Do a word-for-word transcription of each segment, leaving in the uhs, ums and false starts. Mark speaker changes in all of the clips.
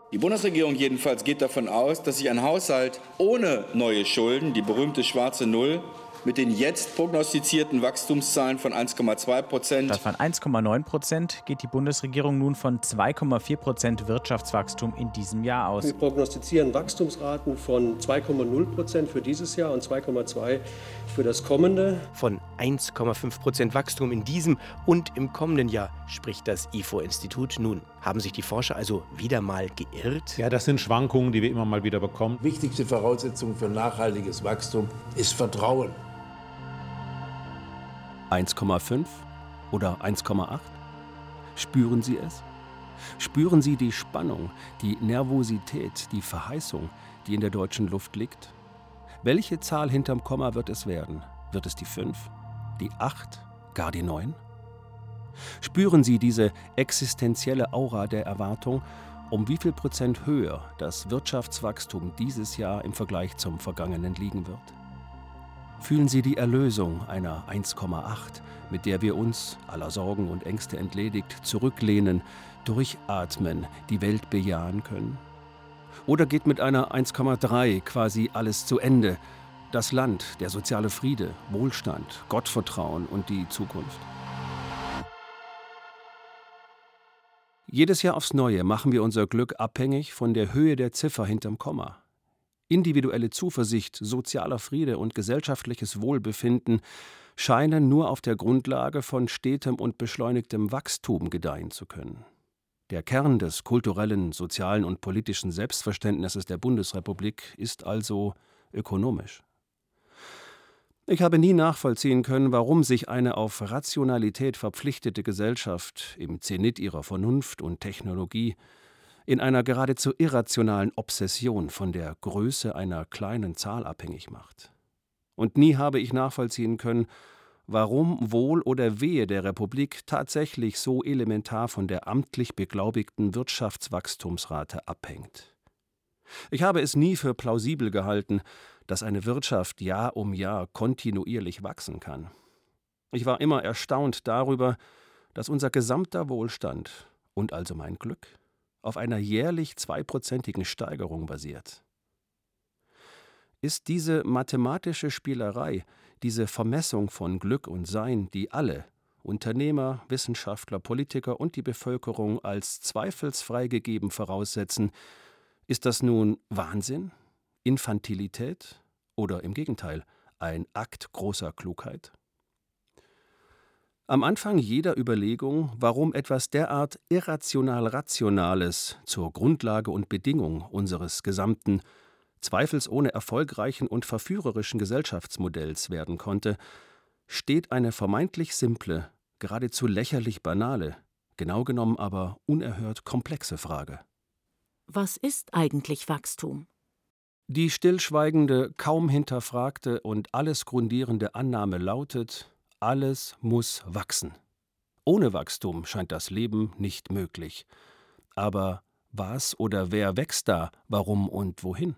Speaker 1: Die Bundesregierung jedenfalls geht davon aus, dass sich ein Haushalt ohne neue Schulden, die berühmte schwarze Null, mit den jetzt prognostizierten Wachstumszahlen von eins Komma zwei Prozent.
Speaker 2: Statt von eins Komma neun Prozent geht die Bundesregierung nun von zwei Komma vier Prozent Wirtschaftswachstum in diesem Jahr aus.
Speaker 3: Wir prognostizieren Wachstumsraten von zwei Komma null Prozent für dieses Jahr und zwei Komma zwei Prozent für das kommende.
Speaker 4: Von eins Komma fünf Prozent Wachstum in diesem und im kommenden Jahr spricht das I F O-Institut. Nun, haben sich die Forscher also wieder mal geirrt?
Speaker 5: Ja, das sind Schwankungen, die wir immer mal wieder bekommen.
Speaker 6: Wichtigste Voraussetzung für nachhaltiges Wachstum ist Vertrauen.
Speaker 7: eins Komma fünf oder eins Komma acht? Spüren Sie es? Spüren Sie die Spannung, die Nervosität, die Verheißung, die in der deutschen Luft liegt? Welche Zahl hinterm Komma wird es werden? Wird es die fünf, die acht, gar die neun? Spüren Sie diese existenzielle Aura der Erwartung, um wie viel Prozent höher das Wirtschaftswachstum dieses Jahr im Vergleich zum vergangenen liegen wird? Fühlen Sie die Erlösung einer eins Komma acht, mit der wir uns, aller Sorgen und Ängste entledigt, zurücklehnen, durchatmen, die Welt bejahen können? Oder geht mit einer eins Komma drei quasi alles zu Ende? Das Land, der soziale Friede, Wohlstand, Gottvertrauen und die Zukunft? Jedes Jahr aufs Neue machen wir unser Glück abhängig von der Höhe der Ziffer hinterm Komma. Individuelle Zuversicht, sozialer Friede und gesellschaftliches Wohlbefinden scheinen nur auf der Grundlage von stetem und beschleunigtem Wachstum gedeihen zu können. Der Kern des kulturellen, sozialen und politischen Selbstverständnisses der Bundesrepublik ist also ökonomisch. Ich habe nie nachvollziehen können, warum sich eine auf Rationalität verpflichtete Gesellschaft im Zenit ihrer Vernunft und Technologie in einer geradezu irrationalen Obsession von der Größe einer kleinen Zahl abhängig macht. Und nie habe ich nachvollziehen können, warum Wohl oder Wehe der Republik tatsächlich so elementar von der amtlich beglaubigten Wirtschaftswachstumsrate abhängt. Ich habe es nie für plausibel gehalten, dass eine Wirtschaft Jahr um Jahr kontinuierlich wachsen kann. Ich war immer erstaunt darüber, dass unser gesamter Wohlstand und also mein Glück auf einer jährlich zweiprozentigen Steigerung basiert. Ist diese mathematische Spielerei, diese Vermessung von Glück und Sein, die alle, Unternehmer, Wissenschaftler, Politiker und die Bevölkerung als zweifelsfrei gegeben voraussetzen, ist das nun Wahnsinn, Infantilität oder im Gegenteil ein Akt großer Klugheit? Am Anfang jeder Überlegung, warum etwas derart irrational-Rationales zur Grundlage und Bedingung unseres gesamten, zweifelsohne erfolgreichen und verführerischen Gesellschaftsmodells werden konnte, steht eine vermeintlich simple, geradezu lächerlich banale, genau genommen aber unerhört komplexe Frage.
Speaker 8: Was ist eigentlich Wachstum?
Speaker 7: Die stillschweigende, kaum hinterfragte und alles grundierende Annahme lautet: Alles muss wachsen. Ohne Wachstum scheint das Leben nicht möglich. Aber was oder wer wächst da, warum und wohin?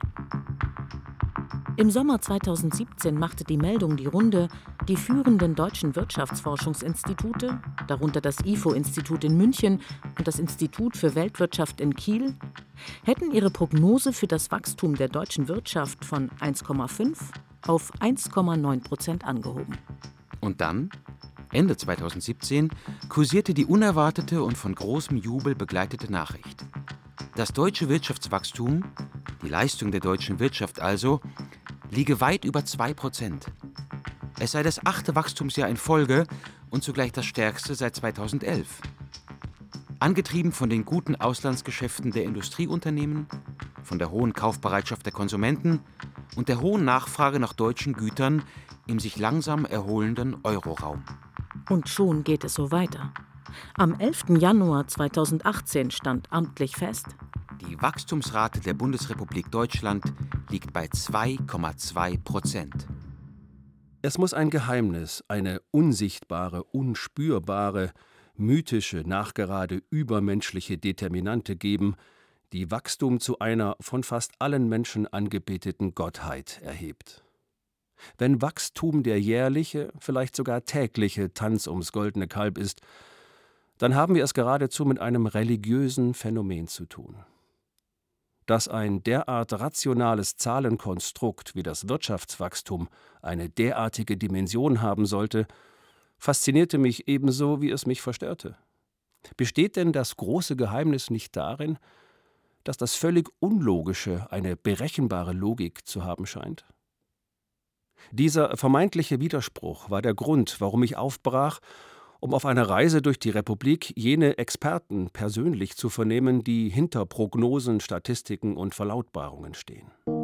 Speaker 8: Im Sommer zweitausendsiebzehn machte die Meldung die Runde, die führenden deutschen Wirtschaftsforschungsinstitute, darunter das I F O-Institut in München und das Institut für Weltwirtschaft in Kiel, hätten ihre Prognose für das Wachstum der deutschen Wirtschaft von eins Komma fünf auf eins Komma neun Prozent angehoben.
Speaker 9: Und dann, Ende zweitausendsiebzehn, kursierte die unerwartete und von großem Jubel begleitete Nachricht. Das deutsche Wirtschaftswachstum, die Leistung der deutschen Wirtschaft also, liege weit über zwei Prozent. Es sei das achte Wachstumsjahr in Folge und zugleich das stärkste seit zweitausendelf. Angetrieben von den guten Auslandsgeschäften der Industrieunternehmen, von der hohen Kaufbereitschaft der Konsumenten und der hohen Nachfrage nach deutschen Gütern im sich langsam erholenden Euroraum.
Speaker 8: Und schon geht es so weiter. Am elften Januar zweitausendachtzehn stand amtlich fest:
Speaker 9: Die Wachstumsrate der Bundesrepublik Deutschland liegt bei zwei Komma zwei Prozent.
Speaker 7: Es muss ein Geheimnis, eine unsichtbare, unspürbare, mythische, nachgerade übermenschliche Determinante geben, die Wachstum zu einer von fast allen Menschen angebeteten Gottheit erhebt. Wenn Wachstum der jährliche, vielleicht sogar tägliche Tanz ums goldene Kalb ist, dann haben wir es geradezu mit einem religiösen Phänomen zu tun. Dass ein derart rationales Zahlenkonstrukt wie das Wirtschaftswachstum eine derartige Dimension haben sollte, faszinierte mich ebenso, wie es mich verstörte. Besteht denn das große Geheimnis nicht darin, dass das völlig Unlogische eine berechenbare Logik zu haben scheint? Dieser vermeintliche Widerspruch war der Grund, warum ich aufbrach, um auf einer Reise durch die Republik jene Experten persönlich zu vernehmen, die hinter Prognosen, Statistiken und Verlautbarungen stehen.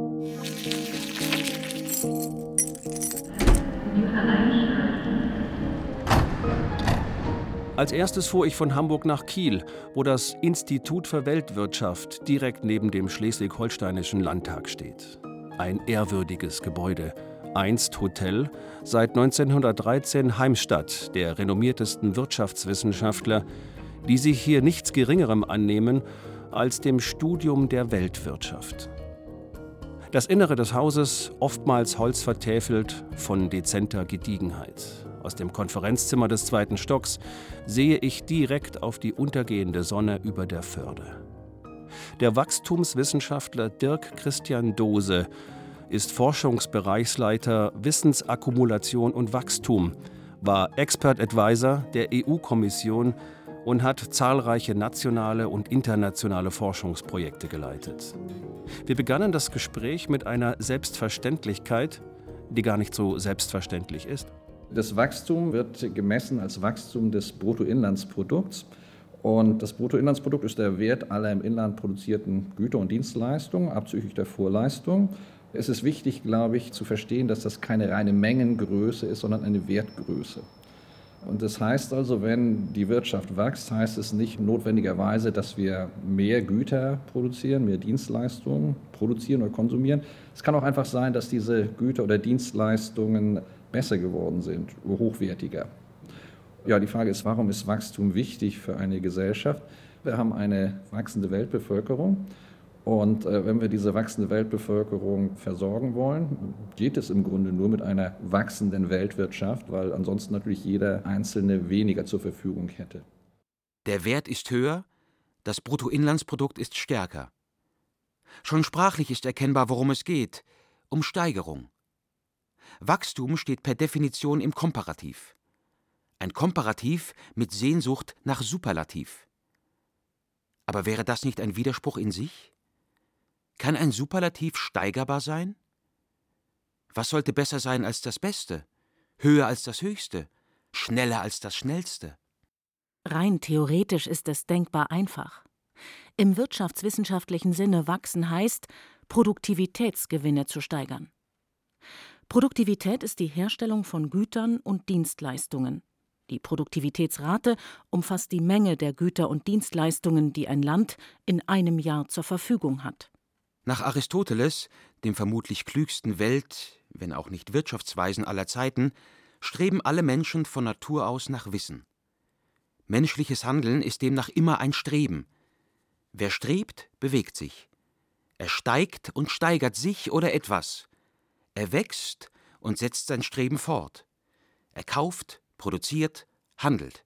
Speaker 7: Als erstes fuhr ich von Hamburg nach Kiel, wo das Institut für Weltwirtschaft direkt neben dem Schleswig-Holsteinischen Landtag steht. Ein ehrwürdiges Gebäude, einst Hotel, seit neunzehnhundertdreizehn Heimstatt der renommiertesten Wirtschaftswissenschaftler, die sich hier nichts Geringerem annehmen als dem Studium der Weltwirtschaft. Das Innere des Hauses, oftmals holzvertäfelt, von dezenter Gediegenheit. Aus dem Konferenzzimmer des zweiten Stocks sehe ich direkt auf die untergehende Sonne über der Förde. Der Wachstumswissenschaftler Dirk Christian Dose ist Forschungsbereichsleiter Wissensakkumulation und Wachstum, war Expert Advisor der E U-Kommission und hat zahlreiche nationale und internationale Forschungsprojekte geleitet. Wir begannen das Gespräch mit einer Selbstverständlichkeit, die gar nicht so selbstverständlich ist.
Speaker 10: Das Wachstum wird gemessen als Wachstum des Bruttoinlandsprodukts. Und das Bruttoinlandsprodukt ist der Wert aller im Inland produzierten Güter und Dienstleistungen, abzüglich der Vorleistung. Es ist wichtig, glaube ich, zu verstehen, dass das keine reine Mengengröße ist, sondern eine Wertgröße. Und das heißt also, wenn die Wirtschaft wächst, heißt es nicht notwendigerweise, dass wir mehr Güter produzieren, mehr Dienstleistungen produzieren oder konsumieren. Es kann auch einfach sein, dass diese Güter oder Dienstleistungen besser geworden sind, hochwertiger. Ja, die Frage ist, warum ist Wachstum wichtig für eine Gesellschaft? Wir haben eine wachsende Weltbevölkerung. Und äh, wenn wir diese wachsende Weltbevölkerung versorgen wollen, geht es im Grunde nur mit einer wachsenden Weltwirtschaft, weil ansonsten natürlich jeder Einzelne weniger zur Verfügung hätte.
Speaker 9: Der Wert ist höher, das Bruttoinlandsprodukt ist stärker. Schon sprachlich ist erkennbar, worum es geht: um Steigerung. Wachstum steht per Definition im Komparativ. Ein Komparativ mit Sehnsucht nach Superlativ. Aber wäre das nicht ein Widerspruch in sich? Kann ein Superlativ steigerbar sein? Was sollte besser sein als das Beste, höher als das Höchste, schneller als das Schnellste?
Speaker 8: Rein theoretisch ist es denkbar einfach. Im wirtschaftswissenschaftlichen Sinne wachsen heißt, Produktivitätsgewinne zu steigern. Produktivität ist die Herstellung von Gütern und Dienstleistungen. Die Produktivitätsrate umfasst die Menge der Güter und Dienstleistungen, die ein Land in einem Jahr zur Verfügung hat.
Speaker 9: Nach Aristoteles, dem vermutlich klügsten Welt-, wenn auch nicht Wirtschaftsweisen aller Zeiten, streben alle Menschen von Natur aus nach Wissen. Menschliches Handeln ist demnach immer ein Streben. Wer strebt, bewegt sich. Er steigt und steigert sich oder etwas. Er wächst und setzt sein Streben fort. Er kauft, produziert, handelt.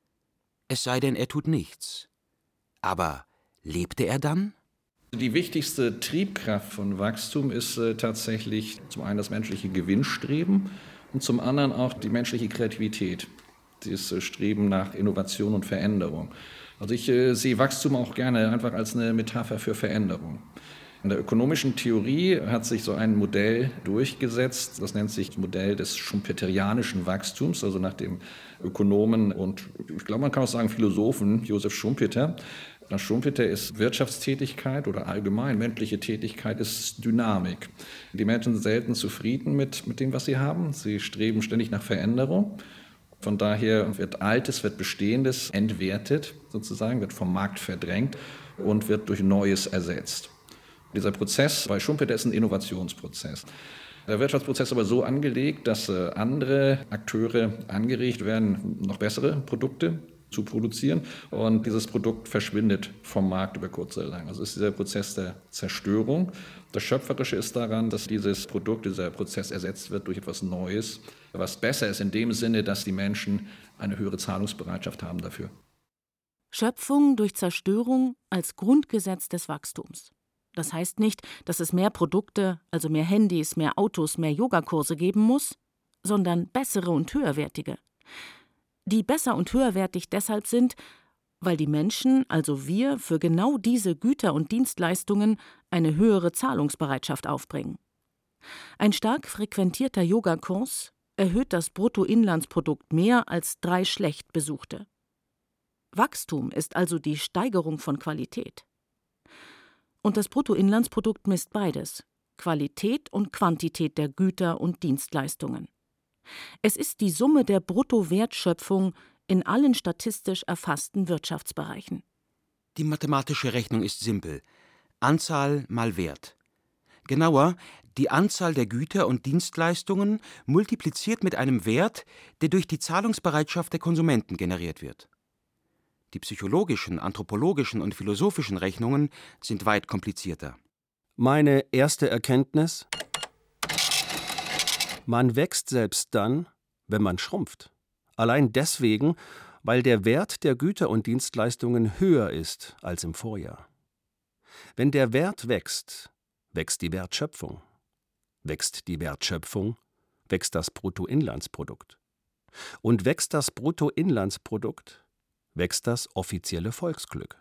Speaker 9: Es sei denn, er tut nichts. Aber lebte er dann?
Speaker 10: Die wichtigste Triebkraft von Wachstum ist äh, tatsächlich zum einen das menschliche Gewinnstreben und zum anderen auch die menschliche Kreativität, das äh, Streben nach Innovation und Veränderung. Also ich äh, sehe Wachstum auch gerne einfach als eine Metapher für Veränderung. In der ökonomischen Theorie hat sich so ein Modell durchgesetzt, das nennt sich das Modell des schumpeterianischen Wachstums, also nach dem Ökonomen und ich glaube, man kann auch sagen Philosophen Joseph Schumpeter. Nach Schumpeter ist Wirtschaftstätigkeit oder allgemein menschliche Tätigkeit ist Dynamik. Die Menschen sind selten zufrieden mit, mit dem, was sie haben. Sie streben ständig nach Veränderung. Von daher wird Altes, wird Bestehendes entwertet, sozusagen, wird vom Markt verdrängt und wird durch Neues ersetzt. Dieser Prozess bei Schumpeter ist ein Innovationsprozess. Der Wirtschaftsprozess ist aber so angelegt, dass andere Akteure angeregt werden, noch bessere Produkte zu produzieren. Und dieses Produkt verschwindet vom Markt über kurz oder lang. Also es ist dieser Prozess der Zerstörung. Das Schöpferische ist daran, dass dieses Produkt, dieser Prozess ersetzt wird durch etwas Neues, was besser ist in dem Sinne, dass die Menschen eine höhere Zahlungsbereitschaft haben dafür.
Speaker 8: Schöpfung durch Zerstörung als Grundgesetz des Wachstums. Das heißt nicht, dass es mehr Produkte, also mehr Handys, mehr Autos, mehr Yogakurse geben muss, sondern bessere und höherwertige. Die besser und höherwertig deshalb sind, weil die Menschen, also wir, für genau diese Güter und Dienstleistungen eine höhere Zahlungsbereitschaft aufbringen. Ein stark frequentierter Yogakurs erhöht das Bruttoinlandsprodukt mehr als drei schlecht besuchte. Wachstum ist also die Steigerung von Qualität. Und das Bruttoinlandsprodukt misst beides, Qualität und Quantität der Güter und Dienstleistungen. Es ist die Summe der Bruttowertschöpfung in allen statistisch erfassten Wirtschaftsbereichen.
Speaker 9: Die mathematische Rechnung ist simpel. Anzahl mal Wert. Genauer, die Anzahl der Güter und Dienstleistungen multipliziert mit einem Wert, der durch die Zahlungsbereitschaft der Konsumenten generiert wird. Die psychologischen, anthropologischen und philosophischen Rechnungen sind weit komplizierter.
Speaker 7: Meine erste Erkenntnis: Man wächst selbst dann, wenn man schrumpft. Allein deswegen, weil der Wert der Güter und Dienstleistungen höher ist als im Vorjahr. Wenn der Wert wächst, wächst die Wertschöpfung. Wächst die Wertschöpfung, wächst das Bruttoinlandsprodukt. Und wächst das Bruttoinlandsprodukt, wächst das offizielle Volksglück.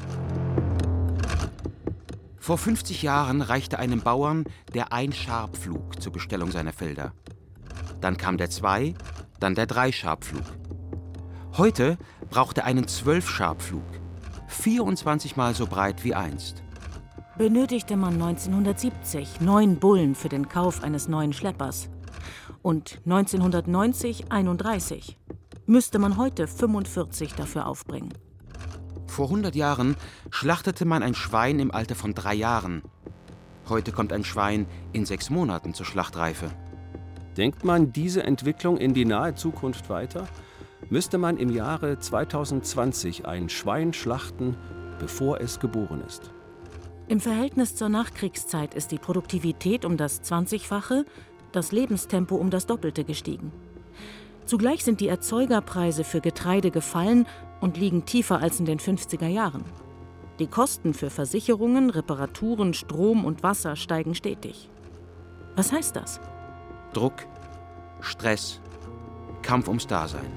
Speaker 9: Vor fünfzig Jahren reichte einem Bauern der Ein-Scharpflug zur Bestellung seiner Felder. Dann kam der Zwei-, dann der Drei-Scharpflug. Heute braucht er einen Zwölf-Scharpflug, vierundzwanzig Mal so breit wie einst.
Speaker 8: Benötigte man neunzehnhundertsiebzig neun Bullen für den Kauf eines neuen Schleppers und neunzehnhundertneunzig einunddreißig, müsste man heute fünfundvierzig dafür aufbringen.
Speaker 9: Vor hundert Jahren schlachtete man ein Schwein im Alter von drei Jahren. Heute kommt ein Schwein in sechs Monaten zur Schlachtreife.
Speaker 7: Denkt man diese Entwicklung in die nahe Zukunft weiter, müsste man im Jahre zweitausendzwanzig ein Schwein schlachten, bevor es geboren ist.
Speaker 8: Im Verhältnis zur Nachkriegszeit ist die Produktivität um das zwanzigfache, das Lebenstempo um das Doppelte gestiegen. Zugleich sind die Erzeugerpreise für Getreide gefallen und liegen tiefer als in den fünfziger Jahren. Die Kosten für Versicherungen, Reparaturen, Strom und Wasser steigen stetig. Was heißt das?
Speaker 9: Druck, Stress, Kampf ums Dasein.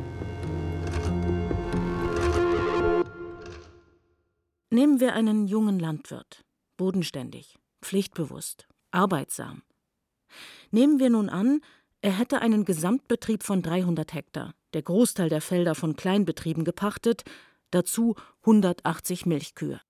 Speaker 8: Nehmen wir einen jungen Landwirt, bodenständig, pflichtbewusst, arbeitsam. Nehmen wir nun an, er hätte einen Gesamtbetrieb von dreihundert Hektar, der Großteil der Felder von Kleinbetrieben gepachtet, dazu hundertachtzig Milchkühe.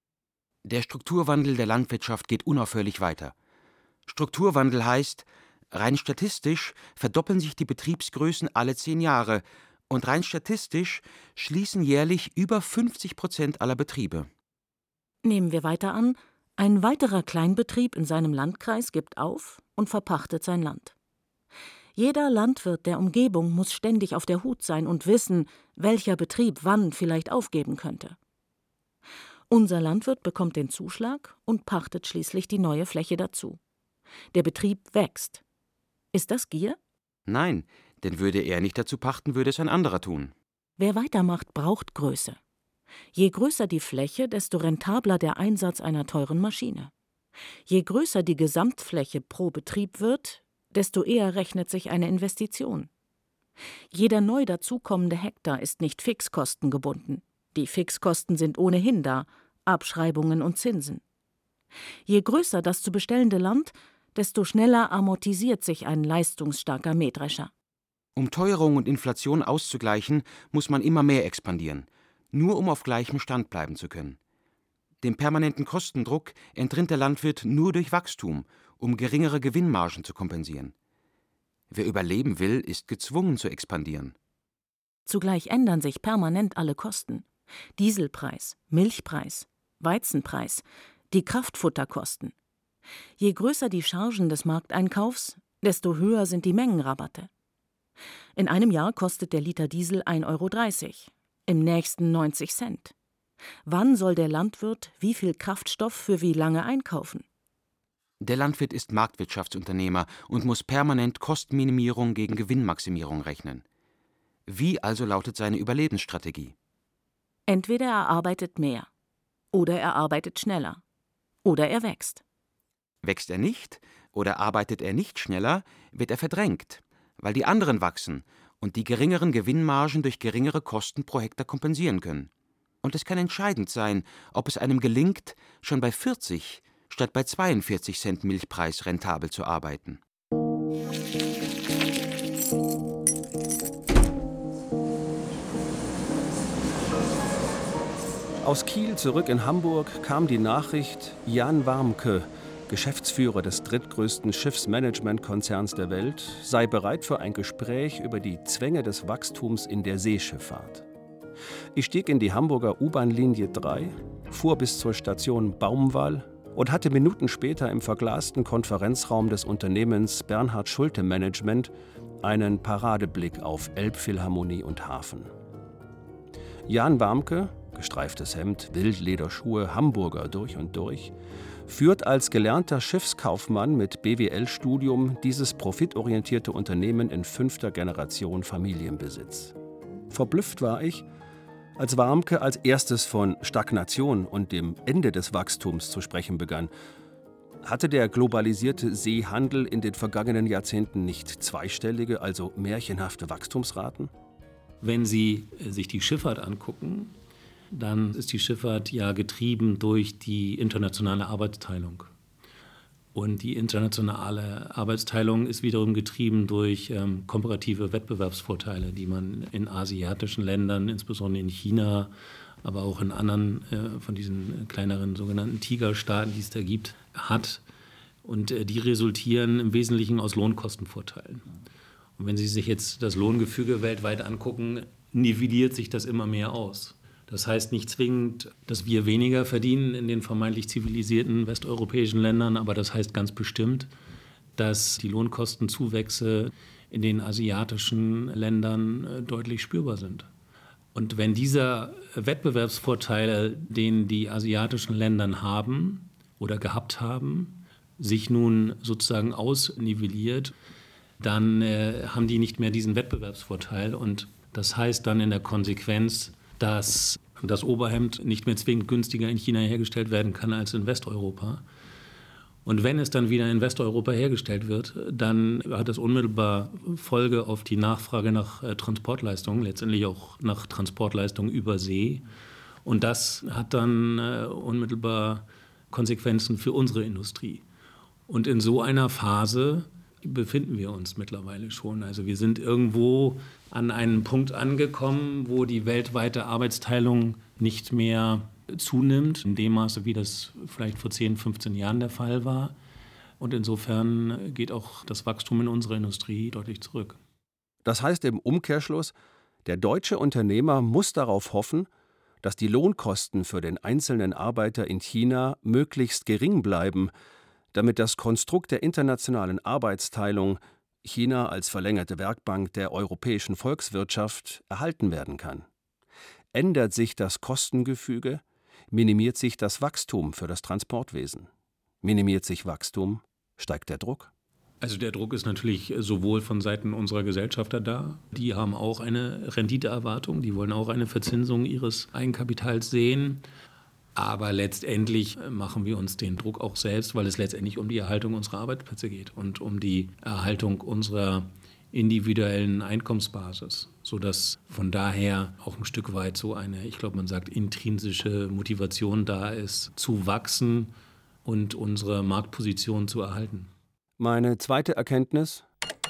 Speaker 9: Der Strukturwandel der Landwirtschaft geht unaufhörlich weiter. Strukturwandel heißt, rein statistisch verdoppeln sich die Betriebsgrößen alle zehn Jahre und rein statistisch schließen jährlich über fünfzig Prozent aller Betriebe.
Speaker 8: Nehmen wir weiter an, ein weiterer Kleinbetrieb in seinem Landkreis gibt auf und verpachtet sein Land. Jeder Landwirt der Umgebung muss ständig auf der Hut sein und wissen, welcher Betrieb wann vielleicht aufgeben könnte. Unser Landwirt bekommt den Zuschlag und pachtet schließlich die neue Fläche dazu. Der Betrieb wächst. Ist das Gier?
Speaker 9: Nein, denn würde er nicht dazu pachten, würde es ein anderer tun.
Speaker 8: Wer weitermacht, braucht Größe. Je größer die Fläche, desto rentabler der Einsatz einer teuren Maschine. Je größer die Gesamtfläche pro Betrieb wird, desto eher rechnet sich eine Investition. Jeder neu dazukommende Hektar ist nicht fixkostengebunden. Die Fixkosten sind ohnehin da, Abschreibungen und Zinsen. Je größer das zu bestellende Land, desto schneller amortisiert sich ein leistungsstarker Mähdrescher.
Speaker 9: Um Teuerung und Inflation auszugleichen, muss man immer mehr expandieren, nur um auf gleichem Stand bleiben zu können. Dem permanenten Kostendruck entrinnt der Landwirt nur durch Wachstum, um geringere Gewinnmargen zu kompensieren. Wer überleben will, ist gezwungen zu expandieren.
Speaker 8: Zugleich ändern sich permanent alle Kosten. Dieselpreis, Milchpreis, Weizenpreis, die Kraftfutterkosten. Je größer die Chargen des Markteinkaufs, desto höher sind die Mengenrabatte. In einem Jahr kostet der Liter Diesel ein Euro dreißig, im nächsten neunzig Cent. Wann soll der Landwirt wie viel Kraftstoff für wie lange einkaufen?
Speaker 9: Der Landwirt ist Marktwirtschaftsunternehmer und muss permanent Kostenminimierung gegen Gewinnmaximierung rechnen. Wie also lautet seine Überlebensstrategie?
Speaker 8: Entweder er arbeitet mehr oder er arbeitet schneller. Oder er wächst.
Speaker 9: Wächst er nicht oder arbeitet er nicht schneller, wird er verdrängt, weil die anderen wachsen und die geringeren Gewinnmargen durch geringere Kosten pro Hektar kompensieren können. Und es kann entscheidend sein, ob es einem gelingt, schon bei vierzig statt bei zweiundvierzig Cent Milchpreis rentabel zu arbeiten.
Speaker 7: Aus Kiel zurück in Hamburg kam die Nachricht, Jan Warmke, Geschäftsführer des drittgrößten Schiffsmanagementkonzerns der Welt, sei bereit für ein Gespräch über die Zwänge des Wachstums in der Seeschifffahrt. Ich stieg in die Hamburger U-Bahn-Linie drei, fuhr bis zur Station Baumwall und hatte Minuten später im verglasten Konferenzraum des Unternehmens Bernhard Schulte Management einen Paradeblick auf Elbphilharmonie und Hafen. Jan Warmke, gestreiftes Hemd, Wildlederschuhe, Hamburger durch und durch, führt als gelernter Schiffskaufmann mit B W L-Studium dieses profitorientierte Unternehmen in fünfter Generation Familienbesitz. Verblüfft war ich, als Warmke als erstes von Stagnation und dem Ende des Wachstums zu sprechen begann. Hatte der globalisierte Seehandel in den vergangenen Jahrzehnten nicht zweistellige, also märchenhafte Wachstumsraten?
Speaker 11: Wenn Sie sich die Schifffahrt angucken, dann ist die Schifffahrt ja getrieben durch die internationale Arbeitsteilung. Und die internationale Arbeitsteilung ist wiederum getrieben durch ähm, komparative Wettbewerbsvorteile, die man in asiatischen Ländern, insbesondere in China, aber auch in anderen äh, von diesen kleineren sogenannten Tigerstaaten, die es da gibt, hat. Und äh, die resultieren im Wesentlichen aus Lohnkostenvorteilen. Und wenn Sie sich jetzt das Lohngefüge weltweit angucken, nivelliert sich das immer mehr aus. Das heißt nicht zwingend, dass wir weniger verdienen in den vermeintlich zivilisierten westeuropäischen Ländern, aber das heißt ganz bestimmt, dass die Lohnkostenzuwächse in den asiatischen Ländern deutlich spürbar sind. Und wenn dieser Wettbewerbsvorteil, den die asiatischen Länder haben oder gehabt haben, sich nun sozusagen ausnivelliert, dann äh, haben die nicht mehr diesen Wettbewerbsvorteil. Und das heißt dann in der Konsequenz, dass das Oberhemd nicht mehr zwingend günstiger in China hergestellt werden kann als in Westeuropa. Und wenn es dann wieder in Westeuropa hergestellt wird, dann hat das unmittelbar Folge auf die Nachfrage nach äh, Transportleistungen, letztendlich auch nach Transportleistungen über See. Und das hat dann äh, unmittelbar Konsequenzen für unsere Industrie. Und in so einer Phase befinden wir uns mittlerweile schon. Also wir sind irgendwo an einem Punkt angekommen, wo die weltweite Arbeitsteilung nicht mehr zunimmt, in dem Maße, wie das vielleicht vor zehn, fünfzehn Jahren der Fall war. Und insofern geht auch das Wachstum in unserer Industrie deutlich zurück.
Speaker 7: Das heißt im Umkehrschluss, der deutsche Unternehmer muss darauf hoffen, dass die Lohnkosten für den einzelnen Arbeiter in China möglichst gering bleiben, damit das Konstrukt der internationalen Arbeitsteilung, China als verlängerte Werkbank der europäischen Volkswirtschaft, erhalten werden kann. Ändert sich das Kostengefüge, minimiert sich das Wachstum für das Transportwesen. Minimiert sich Wachstum, steigt der Druck.
Speaker 11: Also der Druck ist natürlich sowohl von Seiten unserer Gesellschafter da. Die haben auch eine Renditeerwartung, die wollen auch eine Verzinsung ihres Eigenkapitals sehen. Aber letztendlich machen wir uns den Druck auch selbst, weil es letztendlich um die Erhaltung unserer Arbeitsplätze geht und um die Erhaltung unserer individuellen Einkommensbasis, sodass von daher auch ein Stück weit so eine, ich glaube, man sagt, intrinsische Motivation da ist, zu wachsen und unsere Marktposition zu erhalten.
Speaker 7: Meine zweite Erkenntnis: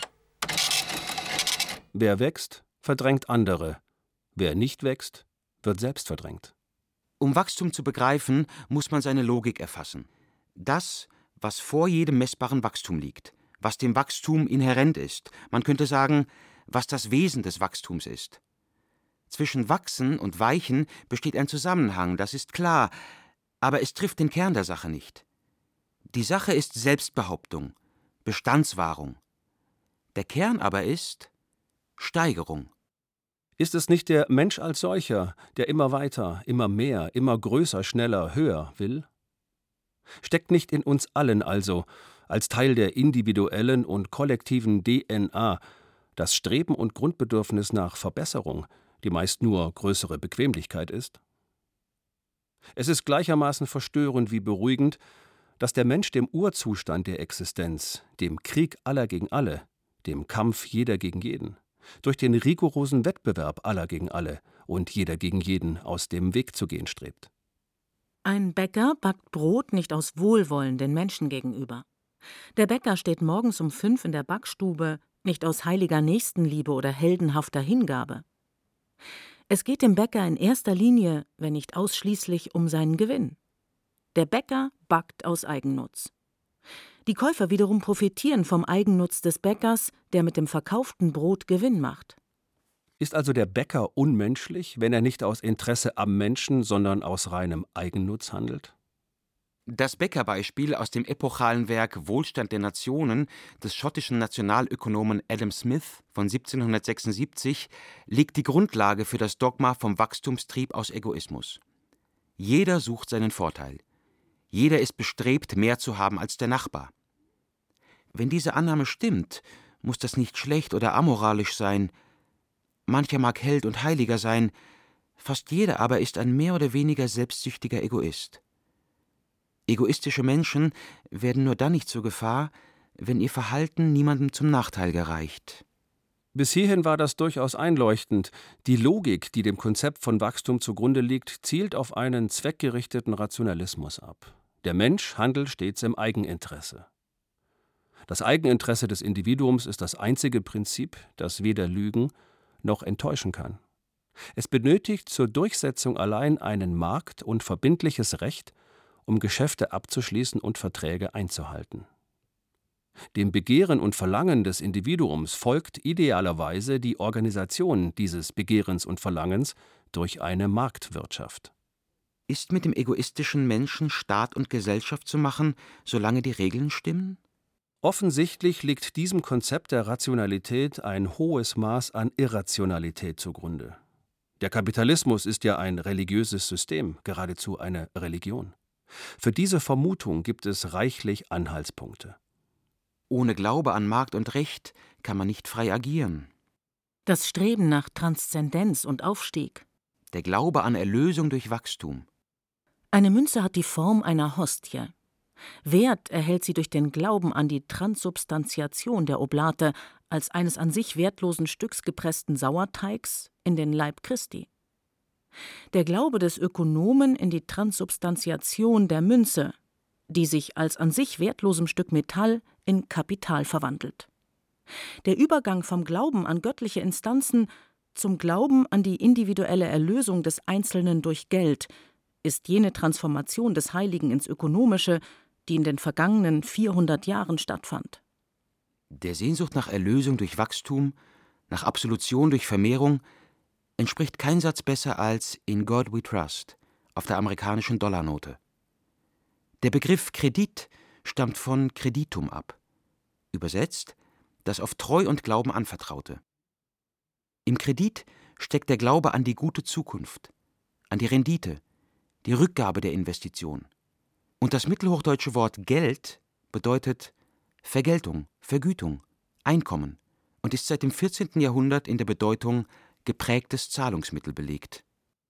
Speaker 7: Wer wächst, verdrängt andere. Wer nicht wächst, wird selbst verdrängt.
Speaker 9: Um Wachstum zu begreifen, muss man seine Logik erfassen. Das, was vor jedem messbaren Wachstum liegt, was dem Wachstum inhärent ist, man könnte sagen, was das Wesen des Wachstums ist. Zwischen Wachsen und Weichen besteht ein Zusammenhang, das ist klar, aber es trifft den Kern der Sache nicht. Die Sache ist Selbstbehauptung, Bestandswahrung. Der Kern aber ist Steigerung.
Speaker 7: Ist es nicht der Mensch als solcher, der immer weiter, immer mehr, immer größer, schneller, höher will? Steckt nicht in uns allen also, als Teil der individuellen und kollektiven D N A, das Streben und Grundbedürfnis nach Verbesserung, die meist nur größere Bequemlichkeit ist? Es ist gleichermaßen verstörend wie beruhigend, dass der Mensch dem Urzustand der Existenz, dem Krieg aller gegen alle, dem Kampf jeder gegen jeden, durch den rigorosen Wettbewerb aller gegen alle und jeder gegen jeden aus dem Weg zu gehen strebt.
Speaker 8: Ein Bäcker backt Brot nicht aus Wohlwollen den Menschen gegenüber. Der Bäcker steht morgens um fünf in der Backstube, nicht aus heiliger Nächstenliebe oder heldenhafter Hingabe. Es geht dem Bäcker in erster Linie, wenn nicht ausschließlich, um seinen Gewinn. Der Bäcker backt aus Eigennutz. Die Käufer wiederum profitieren vom Eigennutz des Bäckers, der mit dem verkauften Brot Gewinn macht.
Speaker 7: Ist also der Bäcker unmenschlich, wenn er nicht aus Interesse am Menschen, sondern aus reinem Eigennutz handelt?
Speaker 9: Das Bäckerbeispiel aus dem epochalen Werk Wohlstand der Nationen des schottischen Nationalökonomen Adam Smith von siebzehnhundertsechsundsiebzig legt die Grundlage für das Dogma vom Wachstumstrieb aus Egoismus. Jeder sucht seinen Vorteil. Jeder ist bestrebt, mehr zu haben als der Nachbar. Wenn diese Annahme stimmt, muss das nicht schlecht oder amoralisch sein. Mancher mag Held und Heiliger sein, fast jeder aber ist ein mehr oder weniger selbstsüchtiger Egoist. Egoistische Menschen werden nur dann nicht zur Gefahr, wenn ihr Verhalten niemandem zum Nachteil gereicht.
Speaker 7: Bis hierhin war das durchaus einleuchtend. Die Logik, die dem Konzept von Wachstum zugrunde liegt, zielt auf einen zweckgerichteten Rationalismus ab. Der Mensch handelt stets im Eigeninteresse. Das Eigeninteresse des Individuums ist das einzige Prinzip, das weder lügen noch enttäuschen kann. Es benötigt zur Durchsetzung allein einen Markt und verbindliches Recht, um Geschäfte abzuschließen und Verträge einzuhalten. Dem Begehren und Verlangen des Individuums folgt idealerweise die Organisation dieses Begehrens und Verlangens durch eine Marktwirtschaft.
Speaker 9: Ist mit dem egoistischen Menschen Staat und Gesellschaft zu machen, solange die Regeln stimmen?
Speaker 7: Offensichtlich liegt diesem Konzept der Rationalität ein hohes Maß an Irrationalität zugrunde. Der Kapitalismus ist ja ein religiöses System, geradezu eine Religion. Für diese Vermutung gibt es reichlich Anhaltspunkte.
Speaker 9: Ohne Glaube an Markt und Recht kann man nicht frei agieren.
Speaker 8: Das Streben nach Transzendenz und Aufstieg.
Speaker 9: Der Glaube an Erlösung durch Wachstum.
Speaker 8: Eine Münze hat die Form einer Hostie. Wert erhält sie durch den Glauben an die Transubstantiation der Oblate als eines an sich wertlosen Stücks gepressten Sauerteigs in den Leib Christi. Der Glaube des Ökonomen in die Transubstantiation der Münze, die sich als an sich wertlosem Stück Metall in Kapital verwandelt. Der Übergang vom Glauben an göttliche Instanzen zum Glauben an die individuelle Erlösung des Einzelnen durch Geld ist jene Transformation des Heiligen ins Ökonomische, die in den vergangenen vierhundert Jahren stattfand.
Speaker 9: Der Sehnsucht nach Erlösung durch Wachstum, nach Absolution durch Vermehrung, entspricht kein Satz besser als In God We Trust auf der amerikanischen Dollarnote. Der Begriff Kredit stammt von Creditum ab. Übersetzt, das auf Treu und Glauben anvertraute. Im Kredit steckt der Glaube an die gute Zukunft, an die Rendite, die Rückgabe der Investition. Und das mittelhochdeutsche Wort Geld bedeutet Vergeltung, Vergütung, Einkommen und ist seit dem vierzehnten Jahrhundert in der Bedeutung geprägtes Zahlungsmittel belegt.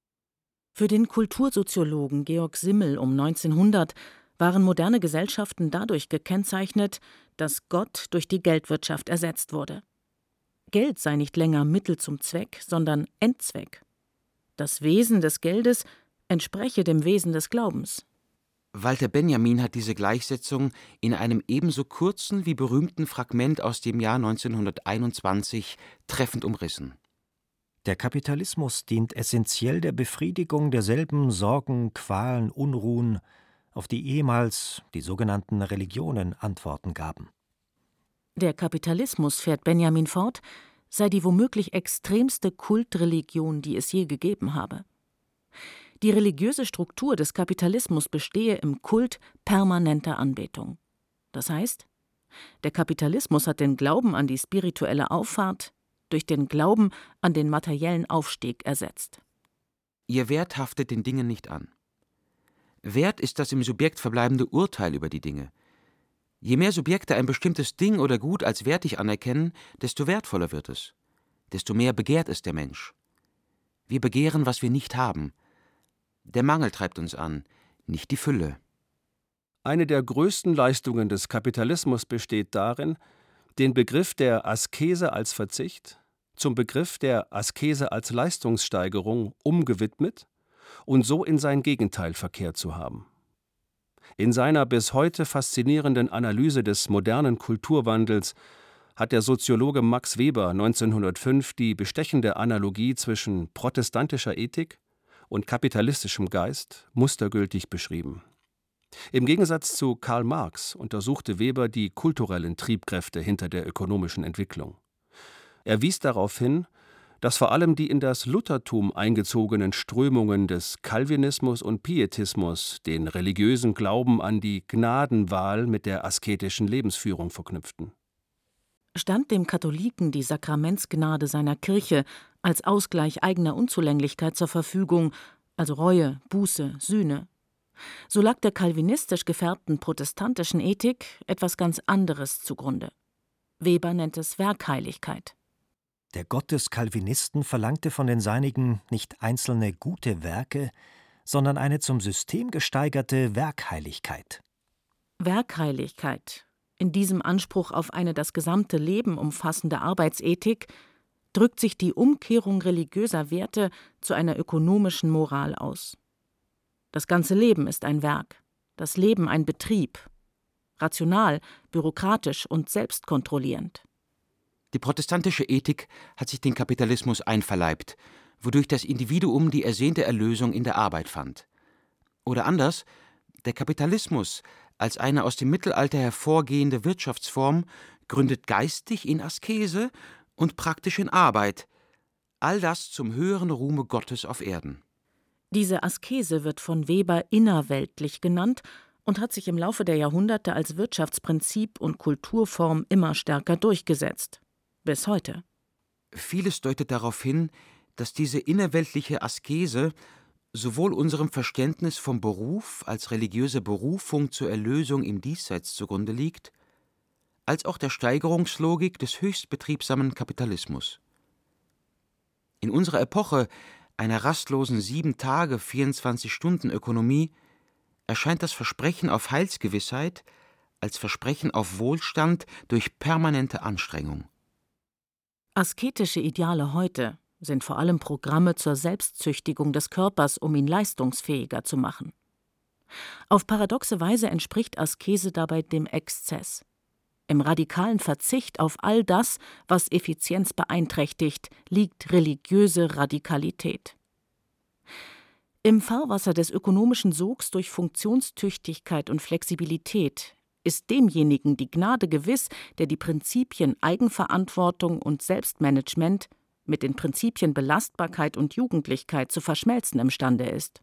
Speaker 8: Für den Kultursoziologen Georg Simmel um neunzehnhundert waren moderne Gesellschaften dadurch gekennzeichnet, dass Gott durch die Geldwirtschaft ersetzt wurde. Geld sei nicht länger Mittel zum Zweck, sondern Endzweck. Das Wesen des Geldes entspreche dem Wesen des Glaubens.
Speaker 9: Walter Benjamin hat diese Gleichsetzung in einem ebenso kurzen wie berühmten Fragment aus dem Jahr neunzehnhunderteinundzwanzig treffend umrissen.
Speaker 12: Der Kapitalismus dient essentiell der Befriedigung derselben Sorgen, Qualen, Unruhen, auf die ehemals die sogenannten Religionen Antworten gaben.
Speaker 8: Der Kapitalismus, fährt Benjamin fort, sei die womöglich extremste Kultreligion, die es je gegeben habe. Die religiöse Struktur des Kapitalismus bestehe im Kult permanenter Anbetung. Das heißt, der Kapitalismus hat den Glauben an die spirituelle Auffahrt durch den Glauben an den materiellen Aufstieg ersetzt.
Speaker 9: Ihr Wert haftet den Dingen nicht an. Wert ist das im Subjekt verbleibende Urteil über die Dinge. Je mehr Subjekte ein bestimmtes Ding oder Gut als wertig anerkennen, desto wertvoller wird es. Desto mehr begehrt es der Mensch. Wir begehren, was wir nicht haben. Der Mangel treibt uns an, nicht die Fülle.
Speaker 7: Eine der größten Leistungen des Kapitalismus besteht darin, den Begriff der Askese als Verzicht zum Begriff der Askese als Leistungssteigerung umgewidmet und so in sein Gegenteil verkehrt zu haben. In seiner bis heute faszinierenden Analyse des modernen Kulturwandels hat der Soziologe Max Weber neunzehnhundertfünf die bestechende Analogie zwischen protestantischer Ethik und kapitalistischem Geist mustergültig beschrieben. Im Gegensatz zu Karl Marx untersuchte Weber die kulturellen Triebkräfte hinter der ökonomischen Entwicklung. Er wies darauf hin, dass vor allem die in das Luthertum eingezogenen Strömungen des Calvinismus und Pietismus den religiösen Glauben an die Gnadenwahl mit der asketischen Lebensführung verknüpften.
Speaker 8: Stand dem Katholiken die Sakramentsgnade seiner Kirche als Ausgleich eigener Unzulänglichkeit zur Verfügung, also Reue, Buße, Sühne, so lag der kalvinistisch gefärbten protestantischen Ethik etwas ganz anderes zugrunde. Weber nennt es Werkheiligkeit.
Speaker 12: Der Gott des Calvinisten verlangte von den Seinigen nicht einzelne gute Werke, sondern eine zum System gesteigerte Werkheiligkeit.
Speaker 8: Werkheiligkeit, in diesem Anspruch auf eine das gesamte Leben umfassende Arbeitsethik, drückt sich die Umkehrung religiöser Werte zu einer ökonomischen Moral aus. Das ganze Leben ist ein Werk, das Leben ein Betrieb, rational, bürokratisch und selbstkontrollierend.
Speaker 9: Die protestantische Ethik hat sich den Kapitalismus einverleibt, wodurch das Individuum die ersehnte Erlösung in der Arbeit fand. Oder anders, der Kapitalismus als eine aus dem Mittelalter hervorgehende Wirtschaftsform gründet geistig in Askese und praktisch in Arbeit, all das zum höheren Ruhme Gottes auf Erden.
Speaker 8: Diese Askese wird von Weber innerweltlich genannt und hat sich im Laufe der Jahrhunderte als Wirtschaftsprinzip und Kulturform immer stärker durchgesetzt. Bis heute.
Speaker 9: Vieles deutet darauf hin, dass diese innerweltliche Askese sowohl unserem Verständnis vom Beruf als religiöse Berufung zur Erlösung im Diesseits zugrunde liegt, als auch der Steigerungslogik des höchst betriebsamen Kapitalismus. In unserer Epoche einer rastlosen Sieben-Tage-Vierundzwanzig-Stunden-Ökonomie erscheint das Versprechen auf Heilsgewissheit als Versprechen auf Wohlstand durch permanente Anstrengung.
Speaker 8: Asketische Ideale heute sind vor allem Programme zur Selbstzüchtigung des Körpers, um ihn leistungsfähiger zu machen. Auf paradoxe Weise entspricht Askese dabei dem Exzess. Im radikalen Verzicht auf all das, was Effizienz beeinträchtigt, liegt religiöse Radikalität. Im Fahrwasser des ökonomischen Sogs durch Funktionstüchtigkeit und Flexibilität ist demjenigen die Gnade gewiss, der die Prinzipien Eigenverantwortung und Selbstmanagement mit den Prinzipien Belastbarkeit und Jugendlichkeit zu verschmelzen imstande ist.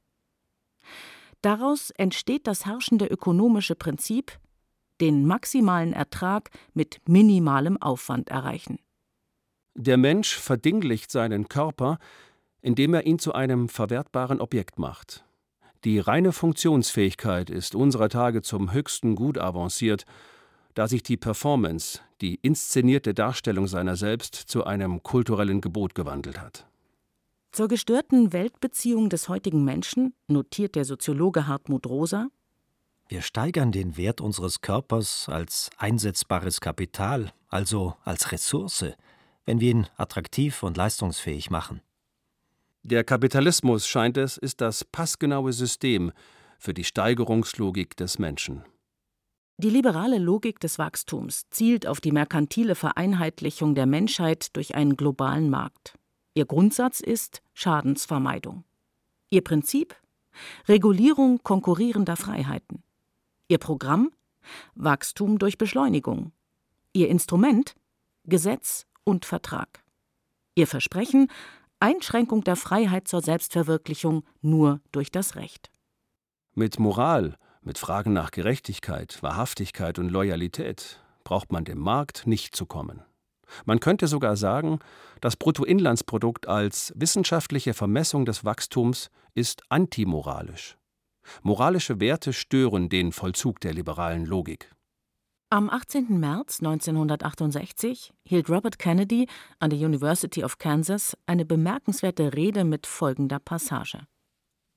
Speaker 8: Daraus entsteht das herrschende ökonomische Prinzip, den maximalen Ertrag mit minimalem Aufwand erreichen.
Speaker 7: Der Mensch verdinglicht seinen Körper, indem er ihn zu einem verwertbaren Objekt macht. Die reine Funktionsfähigkeit ist unserer Tage zum höchsten Gut avanciert, da sich die Performance, die inszenierte Darstellung seiner selbst, zu einem kulturellen Gebot gewandelt hat.
Speaker 8: Zur gestörten Weltbeziehung des heutigen Menschen notiert der Soziologe Hartmut Rosa:
Speaker 12: Wir steigern den Wert unseres Körpers als einsetzbares Kapital, also als Ressource, wenn wir ihn attraktiv und leistungsfähig machen.
Speaker 7: Der Kapitalismus, scheint es, ist das passgenaue System für die Steigerungslogik des Menschen.
Speaker 8: Die liberale Logik des Wachstums zielt auf die merkantile Vereinheitlichung der Menschheit durch einen globalen Markt. Ihr Grundsatz ist Schadensvermeidung. Ihr Prinzip? Regulierung konkurrierender Freiheiten. Ihr Programm? Wachstum durch Beschleunigung. Ihr Instrument? Gesetz und Vertrag. Ihr Versprechen? Einschränkung der Freiheit zur Selbstverwirklichung nur durch das Recht.
Speaker 7: Mit Moral, mit Fragen nach Gerechtigkeit, Wahrhaftigkeit und Loyalität braucht man dem Markt nicht zu kommen. Man könnte sogar sagen, das Bruttoinlandsprodukt als wissenschaftliche Vermessung des Wachstums ist antimoralisch. Moralische Werte stören den Vollzug der liberalen Logik.
Speaker 8: Am achtzehnten März neunzehnhundertachtundsechzig hielt Robert Kennedy an der University of Kansas eine bemerkenswerte Rede mit folgender Passage: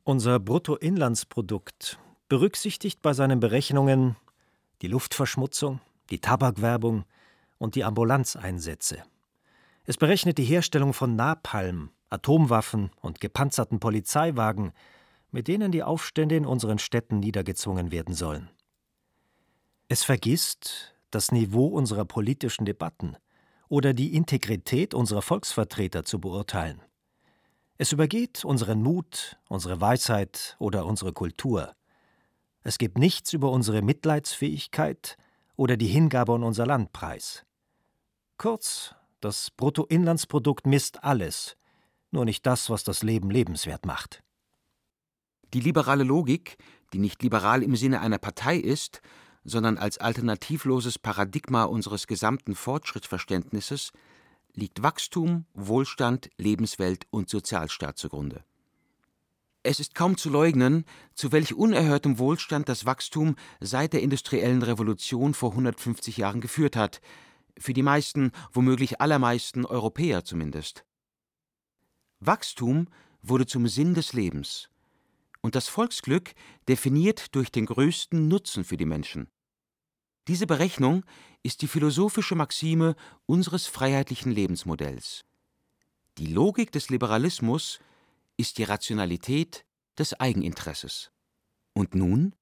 Speaker 12: Unser Bruttoinlandsprodukt berücksichtigt bei seinen Berechnungen die Luftverschmutzung, die Tabakwerbung und die Ambulanzeinsätze. Es berechnet die Herstellung von Napalm, Atomwaffen und gepanzerten Polizeiwagen, mit denen die Aufstände in unseren Städten niedergezwungen werden sollen. Es vergisst das Niveau unserer politischen Debatten oder die Integrität unserer Volksvertreter zu beurteilen. Es übergeht unseren Mut, unsere Weisheit oder unsere Kultur. Es gibt nichts über unsere Mitleidsfähigkeit oder die Hingabe an unser Land preis. Kurz, das Bruttoinlandsprodukt misst alles, nur nicht das, was das Leben lebenswert macht.
Speaker 9: Die liberale Logik, die nicht liberal im Sinne einer Partei ist, sondern als alternativloses Paradigma unseres gesamten Fortschrittsverständnisses, liegt Wachstum, Wohlstand, Lebenswelt und Sozialstaat zugrunde. Es ist kaum zu leugnen, zu welch unerhörtem Wohlstand das Wachstum seit der industriellen Revolution vor hundertfünfzig Jahren geführt hat, für die meisten, womöglich allermeisten Europäer zumindest. Wachstum wurde zum Sinn des Lebens und das Volksglück definiert durch den größten Nutzen für die Menschen. Diese Berechnung ist die philosophische Maxime unseres freiheitlichen Lebensmodells. Die Logik des Liberalismus ist die Rationalität des Eigeninteresses. Und nun?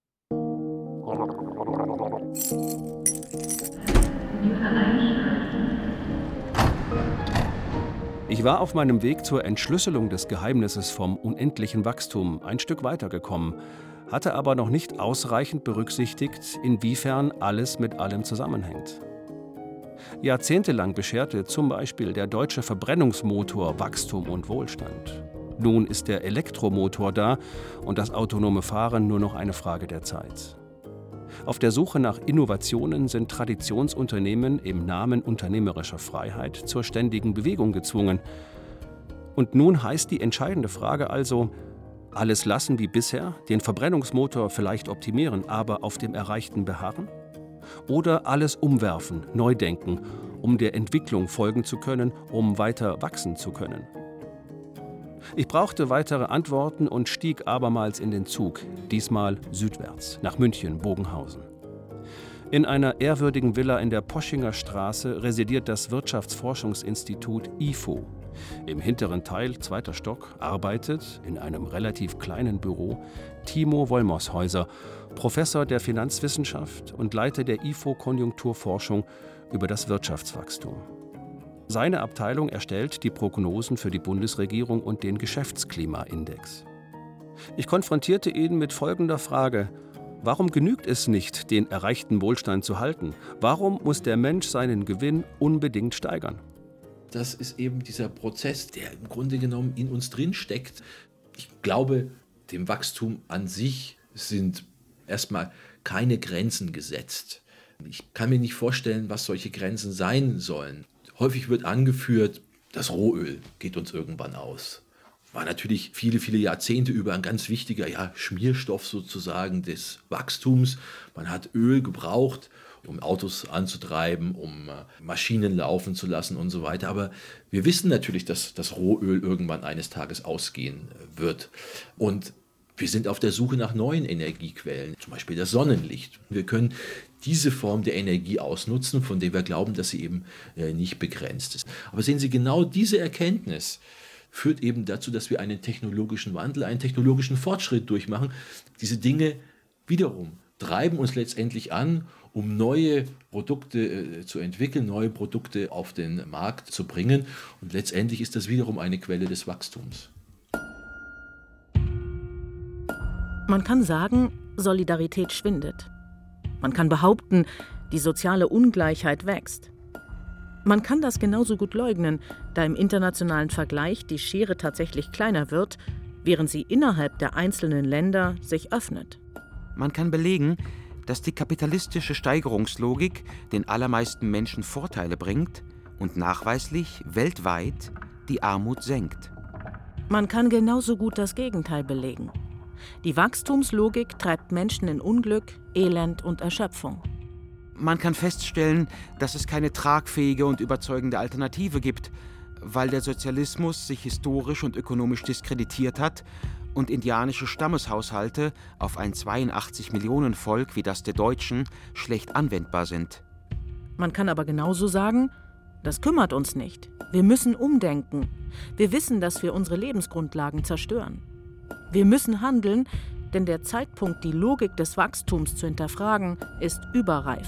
Speaker 7: Ich war auf meinem Weg zur Entschlüsselung des Geheimnisses vom unendlichen Wachstum ein Stück weitergekommen, hatte aber noch nicht ausreichend berücksichtigt, inwiefern alles mit allem zusammenhängt. Jahrzehntelang bescherte zum Beispiel der deutsche Verbrennungsmotor Wachstum und Wohlstand. Nun ist der Elektromotor da und das autonome Fahren nur noch eine Frage der Zeit. Auf der Suche nach Innovationen sind Traditionsunternehmen im Namen unternehmerischer Freiheit zur ständigen Bewegung gezwungen. Und nun heißt die entscheidende Frage also, alles lassen wie bisher, den Verbrennungsmotor vielleicht optimieren, aber auf dem Erreichten beharren? Oder alles umwerfen, neu denken, um der Entwicklung folgen zu können, um weiter wachsen zu können? Ich brauchte weitere Antworten und stieg abermals in den Zug, diesmal südwärts, nach München-Bogenhausen. In einer ehrwürdigen Villa in der Poschinger Straße residiert das Wirtschaftsforschungsinstitut I F O. Im hinteren Teil, zweiter Stock, arbeitet, in einem relativ kleinen Büro, Timo Wollmershäuser, Professor der Finanzwissenschaft und Leiter der I F O-Konjunkturforschung über das Wirtschaftswachstum. Seine Abteilung erstellt die Prognosen für die Bundesregierung und den Geschäftsklimaindex. Ich konfrontierte ihn mit folgender Frage: Warum genügt es nicht, den erreichten Wohlstand zu halten? Warum muss der Mensch seinen Gewinn unbedingt steigern?
Speaker 6: Das ist eben dieser Prozess, der im Grunde genommen in uns drin steckt. Ich glaube, dem Wachstum an sich sind erstmal keine Grenzen gesetzt. Ich kann mir nicht vorstellen, was solche Grenzen sein sollen. Häufig wird angeführt, das Rohöl geht uns irgendwann aus. War natürlich viele, viele Jahrzehnte über ein ganz wichtiger ja, Schmierstoff sozusagen des Wachstums. Man hat Öl gebraucht, um Autos anzutreiben, um Maschinen laufen zu lassen und so weiter. Aber wir wissen natürlich, dass das Rohöl irgendwann eines Tages ausgehen wird. Und wir sind auf der Suche nach neuen Energiequellen, zum Beispiel das Sonnenlicht. Wir können diese Form der Energie ausnutzen, von der wir glauben, dass sie eben äh, nicht begrenzt ist. Aber sehen Sie, genau diese Erkenntnis führt eben dazu, dass wir einen technologischen Wandel, einen technologischen Fortschritt durchmachen. Diese Dinge wiederum treiben uns letztendlich an, um neue Produkte äh, zu entwickeln, neue Produkte auf den Markt zu bringen. Und letztendlich ist das wiederum eine Quelle des Wachstums.
Speaker 8: Man kann sagen, Solidarität schwindet. Man kann behaupten, die soziale Ungleichheit wächst. Man kann das genauso gut leugnen, da im internationalen Vergleich die Schere tatsächlich kleiner wird, während sie innerhalb der einzelnen Länder sich öffnet.
Speaker 9: Man kann belegen, dass die kapitalistische Steigerungslogik den allermeisten Menschen Vorteile bringt und nachweislich weltweit die Armut senkt.
Speaker 8: Man kann genauso gut das Gegenteil belegen. Die Wachstumslogik treibt Menschen in Unglück, Elend und Erschöpfung.
Speaker 9: Man kann feststellen, dass es keine tragfähige und überzeugende Alternative gibt, weil der Sozialismus sich historisch und ökonomisch diskreditiert hat und indianische Stammeshaushalte auf ein zweiundachtzig Millionen Volk wie das der Deutschen schlecht anwendbar sind.
Speaker 8: Man kann aber genauso sagen, das kümmert uns nicht. Wir müssen umdenken. Wir wissen, dass wir unsere Lebensgrundlagen zerstören. Wir müssen handeln, denn der Zeitpunkt, die Logik des Wachstums zu hinterfragen, ist überreif.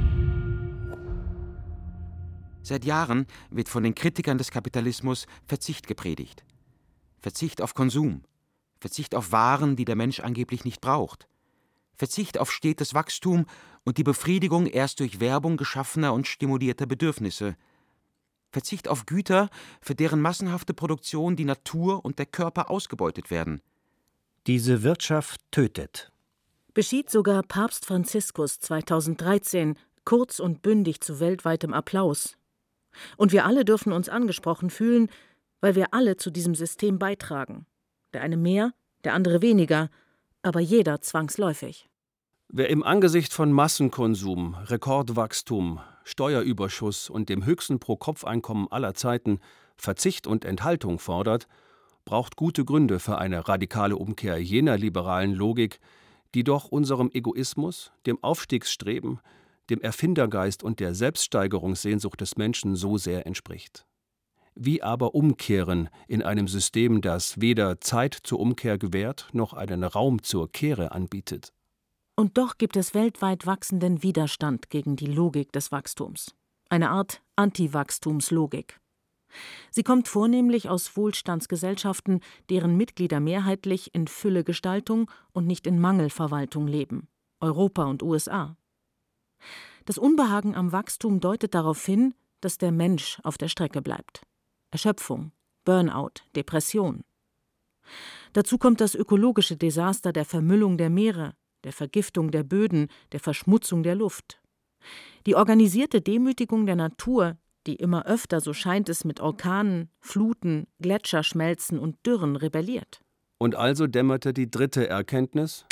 Speaker 9: Seit Jahren wird von den Kritikern des Kapitalismus Verzicht gepredigt. Verzicht auf Konsum, Verzicht auf Waren, die der Mensch angeblich nicht braucht, Verzicht auf stetes Wachstum und die Befriedigung erst durch Werbung geschaffener und stimulierter Bedürfnisse, Verzicht auf Güter, für deren massenhafte Produktion die Natur und der Körper ausgebeutet werden.
Speaker 12: Diese Wirtschaft tötet.
Speaker 8: Beschied sogar Papst Franziskus zweitausenddreizehn kurz und bündig zu weltweitem Applaus. Und wir alle dürfen uns angesprochen fühlen, weil wir alle zu diesem System beitragen. Der eine mehr, der andere weniger, aber jeder zwangsläufig.
Speaker 7: Wer im Angesicht von Massenkonsum, Rekordwachstum, Steuerüberschuss und dem höchsten Pro-Kopf-Einkommen aller Zeiten Verzicht und Enthaltung fordert, braucht gute Gründe für eine radikale Umkehr jener liberalen Logik, die doch unserem Egoismus, dem Aufstiegsstreben, dem Erfindergeist und der Selbststeigerungssehnsucht des Menschen so sehr entspricht. Wie aber umkehren in einem System, das weder Zeit zur Umkehr gewährt, noch einen Raum zur Kehre anbietet?
Speaker 8: Und doch gibt es weltweit wachsenden Widerstand gegen die Logik des Wachstums. Eine Art Anti-Wachstumslogik. Sie kommt vornehmlich aus Wohlstandsgesellschaften, deren Mitglieder mehrheitlich in Füllegestaltung und nicht in Mangelverwaltung leben. Europa und U S A. Das Unbehagen am Wachstum deutet darauf hin, dass der Mensch auf der Strecke bleibt. Erschöpfung, Burnout, Depression. Dazu kommt das ökologische Desaster der Vermüllung der Meere, der Vergiftung der Böden, der Verschmutzung der Luft. Die organisierte Demütigung der Natur, die immer öfter, so scheint es, mit Orkanen, Fluten, Gletscherschmelzen und Dürren rebelliert.
Speaker 7: Und also dämmerte die dritte Erkenntnis: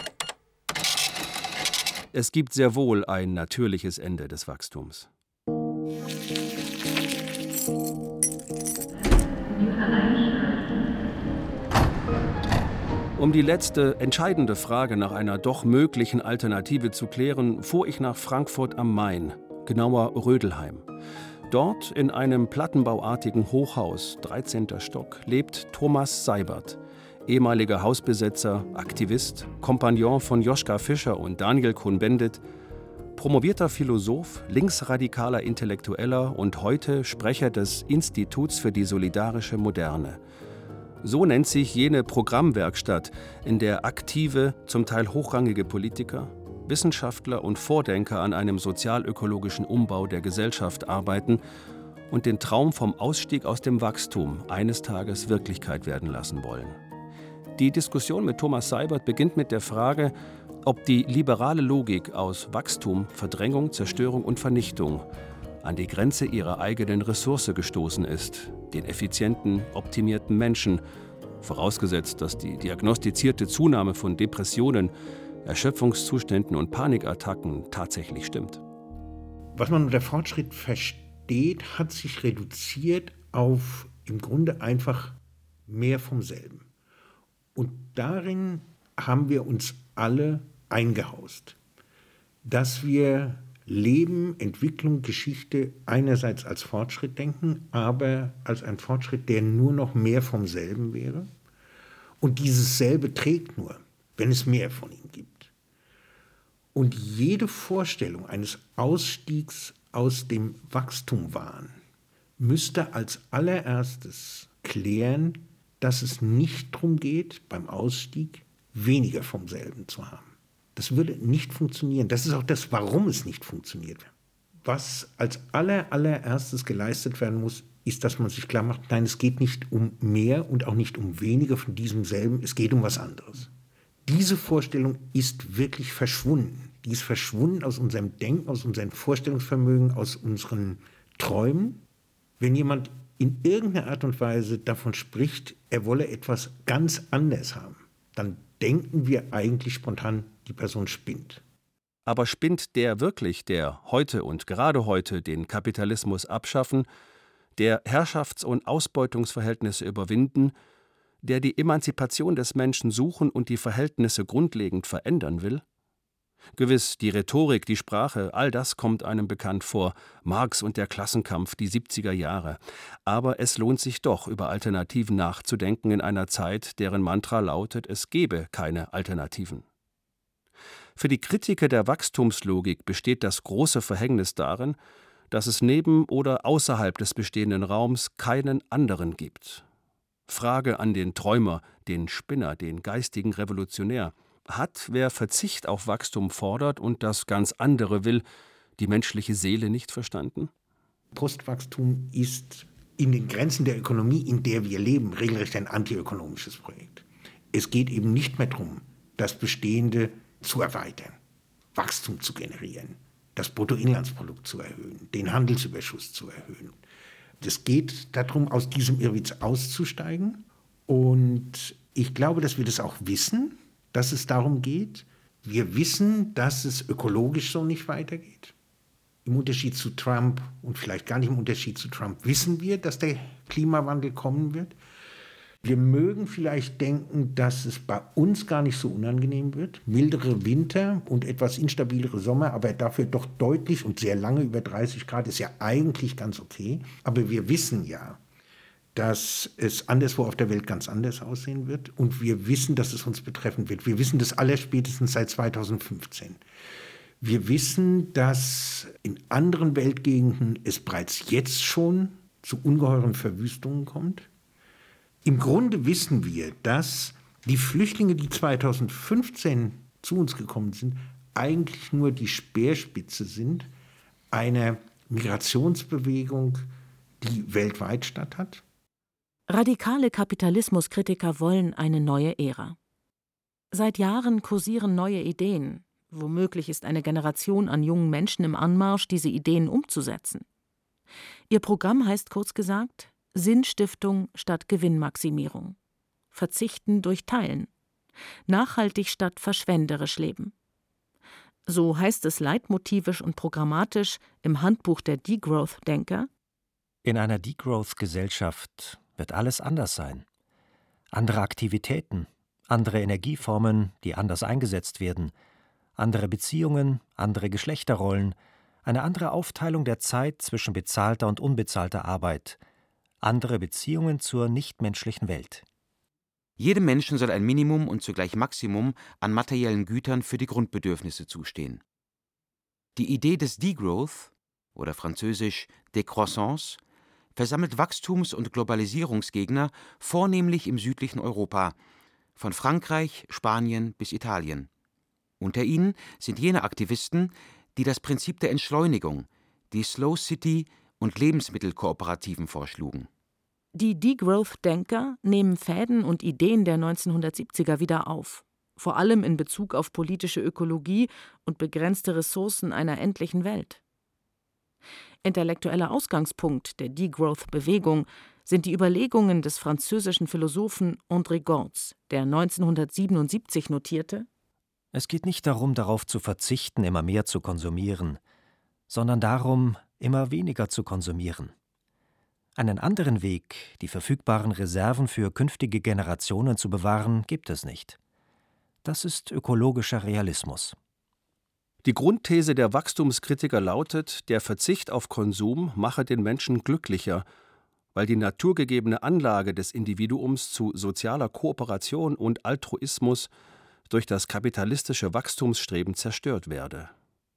Speaker 7: Es gibt sehr wohl ein natürliches Ende des Wachstums. Um die letzte, entscheidende Frage nach einer doch möglichen Alternative zu klären, fuhr ich nach Frankfurt am Main, genauer Rödelheim. Dort, in einem plattenbauartigen Hochhaus, dreizehnter Stock, lebt Thomas Seibert, ehemaliger Hausbesetzer, Aktivist, Kompagnon von Joschka Fischer und Daniel Cohn-Bendit, promovierter Philosoph, linksradikaler Intellektueller und heute Sprecher des Instituts für die solidarische Moderne. So nennt sich jene Programmwerkstatt, in der aktive, zum Teil hochrangige Politiker, Wissenschaftler und Vordenker an einem sozialökologischen Umbau der Gesellschaft arbeiten und den Traum vom Ausstieg aus dem Wachstum eines Tages Wirklichkeit werden lassen wollen. Die Diskussion mit Thomas Seibert beginnt mit der Frage, ob die liberale Logik aus Wachstum, Verdrängung, Zerstörung und Vernichtung an die Grenze ihrer eigenen Ressource gestoßen ist, den effizienten, optimierten Menschen, vorausgesetzt, dass die diagnostizierte Zunahme von Depressionen, Erschöpfungszuständen und Panikattacken tatsächlich stimmt.
Speaker 13: Was man unter Fortschritt versteht, hat sich reduziert auf im Grunde einfach mehr vom selben. Und darin haben wir uns alle eingehaust, dass wir Leben, Entwicklung, Geschichte einerseits als Fortschritt denken, aber als ein Fortschritt, der nur noch mehr vom selben wäre. Und dieses Selbe trägt nur, wenn es mehr von ihm gibt. Und jede Vorstellung eines Ausstiegs aus dem Wachstumwahn müsste als allererstes klären, dass es nicht darum geht, beim Ausstieg weniger vom selben zu haben. Das würde nicht funktionieren. Das ist auch das, warum es nicht funktioniert. Was als aller, allererstes geleistet werden muss, ist, dass man sich klar macht, nein, es geht nicht um mehr und auch nicht um weniger von diesem selben, es geht um was anderes. Diese Vorstellung ist wirklich verschwunden. Die ist verschwunden aus unserem Denken, aus unserem Vorstellungsvermögen, aus unseren Träumen. Wenn jemand in irgendeiner Art und Weise davon spricht, er wolle etwas ganz anders haben, dann denken wir eigentlich spontan, die Person spinnt.
Speaker 7: Aber spinnt der wirklich, der heute und gerade heute den Kapitalismus abschaffen, der Herrschafts- und Ausbeutungsverhältnisse überwinden, der die Emanzipation des Menschen suchen und die Verhältnisse grundlegend verändern will? Gewiss, die Rhetorik, die Sprache, all das kommt einem bekannt vor, Marx und der Klassenkampf, die siebziger Jahre. Aber es lohnt sich doch, über Alternativen nachzudenken in einer Zeit, deren Mantra lautet, es gebe keine Alternativen. Für die Kritiker der Wachstumslogik besteht das große Verhängnis darin, dass es neben oder außerhalb des bestehenden Raums keinen anderen gibt. Frage an den Träumer, den Spinner, den geistigen Revolutionär: Hat, wer Verzicht auf Wachstum fordert und das ganz andere will, die menschliche Seele nicht verstanden?
Speaker 13: Postwachstum ist in den Grenzen der Ökonomie, in der wir leben, regelrecht ein antiökonomisches Projekt. Es geht eben nicht mehr darum, das Bestehende zu erweitern, Wachstum zu generieren, das Bruttoinlandsprodukt zu erhöhen, den Handelsüberschuss zu erhöhen. Es geht darum, aus diesem Irrwitz auszusteigen. Und ich glaube, dass wir das auch wissen, dass es darum geht. Wir wissen, dass es ökologisch so nicht weitergeht. Im Unterschied zu Trump und vielleicht gar nicht im Unterschied zu Trump wissen wir, dass der Klimawandel kommen wird. Wir mögen vielleicht denken, dass es bei uns gar nicht so unangenehm wird. Mildere Winter und etwas instabilere Sommer, aber dafür doch deutlich und sehr lange über dreißig Grad ist ja eigentlich ganz okay. Aber wir wissen ja, dass es anderswo auf der Welt ganz anders aussehen wird. Und wir wissen, dass es uns betreffen wird. Wir wissen das allerspätestens seit zweitausendfünfzehn. Wir wissen, dass in anderen Weltgegenden es bereits jetzt schon zu ungeheuren Verwüstungen kommt. Im Grunde wissen wir, dass die Flüchtlinge, die zweitausendfünfzehn zu uns gekommen sind, eigentlich nur die Speerspitze sind einer Migrationsbewegung, die weltweit statt hat.
Speaker 8: Radikale Kapitalismuskritiker wollen eine neue Ära. Seit Jahren kursieren neue Ideen. Womöglich ist eine Generation an jungen Menschen im Anmarsch, diese Ideen umzusetzen. Ihr Programm heißt kurz gesagt Sinnstiftung statt Gewinnmaximierung, Verzichten durch Teilen, nachhaltig statt verschwenderisch leben. So heißt es leitmotivisch und programmatisch im Handbuch der Degrowth-Denker.
Speaker 12: In einer Degrowth-Gesellschaft wird alles anders sein. Andere Aktivitäten, andere Energieformen, die anders eingesetzt werden, andere Beziehungen, andere Geschlechterrollen, eine andere Aufteilung der Zeit zwischen bezahlter und unbezahlter Arbeit, andere Beziehungen zur nichtmenschlichen Welt.
Speaker 9: Jedem Menschen soll ein Minimum und zugleich Maximum an materiellen Gütern für die Grundbedürfnisse zustehen. Die Idee des Degrowth, oder französisch Décroissance, versammelt Wachstums- und Globalisierungsgegner vornehmlich im südlichen Europa, von Frankreich, Spanien bis Italien. Unter ihnen sind jene Aktivisten, die das Prinzip der Entschleunigung, die Slow City und Lebensmittelkooperativen vorschlugen.
Speaker 8: Die Degrowth-Denker nehmen Fäden und Ideen der neunzehnhundertsiebziger wieder auf, vor allem in Bezug auf politische Ökologie und begrenzte Ressourcen einer endlichen Welt. Intellektueller Ausgangspunkt der Degrowth-Bewegung sind die Überlegungen des französischen Philosophen André Gorz, der neunzehnhundertsiebenundsiebzig notierte:
Speaker 12: Es geht nicht darum, darauf zu verzichten, immer mehr zu konsumieren, sondern darum, immer weniger zu konsumieren. Einen anderen Weg, die verfügbaren Reserven für künftige Generationen zu bewahren, gibt es nicht. Das ist ökologischer Realismus.
Speaker 7: Die Grundthese der Wachstumskritiker lautet, der Verzicht auf Konsum mache den Menschen glücklicher, weil die naturgegebene Anlage des Individuums zu sozialer Kooperation und Altruismus durch das kapitalistische Wachstumsstreben zerstört werde.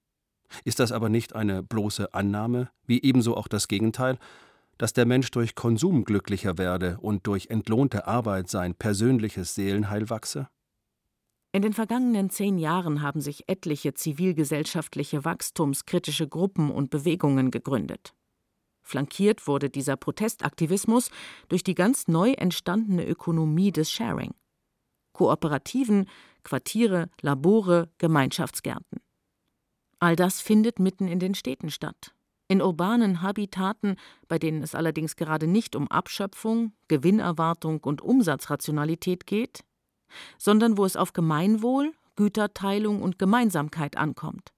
Speaker 7: Ist das aber nicht eine bloße Annahme, wie ebenso auch das Gegenteil, dass der Mensch durch Konsum glücklicher werde und durch entlohnte Arbeit sein persönliches Seelenheil wachse?
Speaker 8: In den vergangenen zehn Jahren haben sich etliche zivilgesellschaftliche wachstumskritische Gruppen und Bewegungen gegründet. Flankiert wurde dieser Protestaktivismus durch die ganz neu entstandene Ökonomie des Sharing. Kooperativen, Quartiere, Labore, Gemeinschaftsgärten. All das findet mitten in den Städten statt. In urbanen Habitaten, bei denen es allerdings gerade nicht um Abschöpfung, Gewinnerwartung und Umsatzrationalität geht, sondern wo es auf Gemeinwohl, Güterteilung und Gemeinsamkeit ankommt.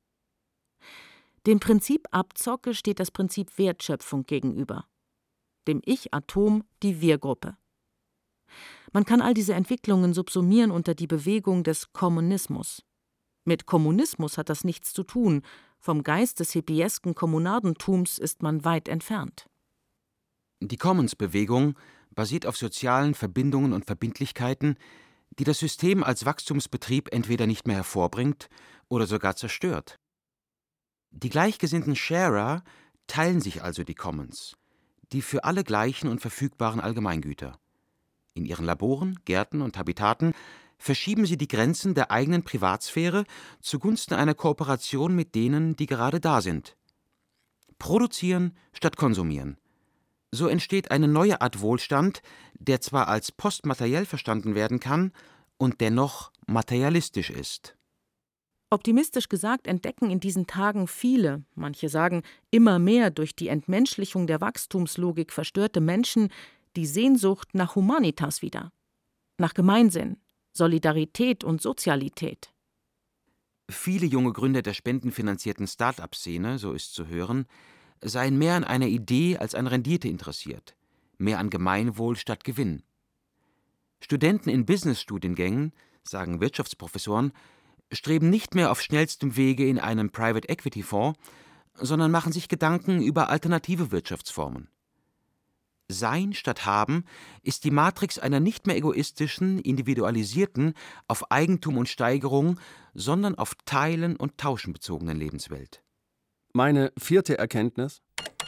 Speaker 8: Dem Prinzip Abzocke steht das Prinzip Wertschöpfung gegenüber. Dem Ich-Atom die Wir-Gruppe. Man kann all diese Entwicklungen subsumieren unter die Bewegung des Kommunismus. Mit Kommunismus hat das nichts zu tun, vom Geist des hippiesken Kommunardentums ist man weit entfernt.
Speaker 9: Die Commons-Bewegung basiert auf sozialen Verbindungen und Verbindlichkeiten, die das System als Wachstumsbetrieb entweder nicht mehr hervorbringt oder sogar zerstört. Die gleichgesinnten Sharer teilen sich also die Commons, die für alle gleichen und verfügbaren Allgemeingüter. In ihren Laboren, Gärten und Habitaten verschieben sie die Grenzen der eigenen Privatsphäre zugunsten einer Kooperation mit denen, die gerade da sind. Produzieren statt konsumieren. So entsteht eine neue Art Wohlstand, der zwar als postmateriell verstanden werden kann und dennoch materialistisch ist.
Speaker 8: Optimistisch gesagt entdecken in diesen Tagen viele, manche sagen immer mehr durch die Entmenschlichung der Wachstumslogik verstörte Menschen, die Sehnsucht nach Humanitas wieder, nach Gemeinsinn, Solidarität und Sozialität.
Speaker 9: Viele junge Gründer der spendenfinanzierten Start-up-Szene, so ist zu hören, seien mehr an einer Idee als an Rendite interessiert, mehr an Gemeinwohl statt Gewinn. Studenten in Business-Studiengängen, sagen Wirtschaftsprofessoren, streben nicht mehr auf schnellstem Wege in einem Private-Equity-Fonds, sondern machen sich Gedanken über alternative Wirtschaftsformen. Sein statt Haben ist die Matrix einer nicht mehr egoistischen, individualisierten, auf Eigentum und Steigerung, sondern auf Teilen und Tauschen bezogenen Lebenswelt.
Speaker 7: Meine vierte Erkenntnis: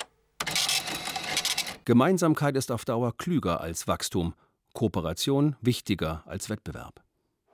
Speaker 7: Gemeinsamkeit ist auf Dauer klüger als Wachstum, Kooperation wichtiger als Wettbewerb.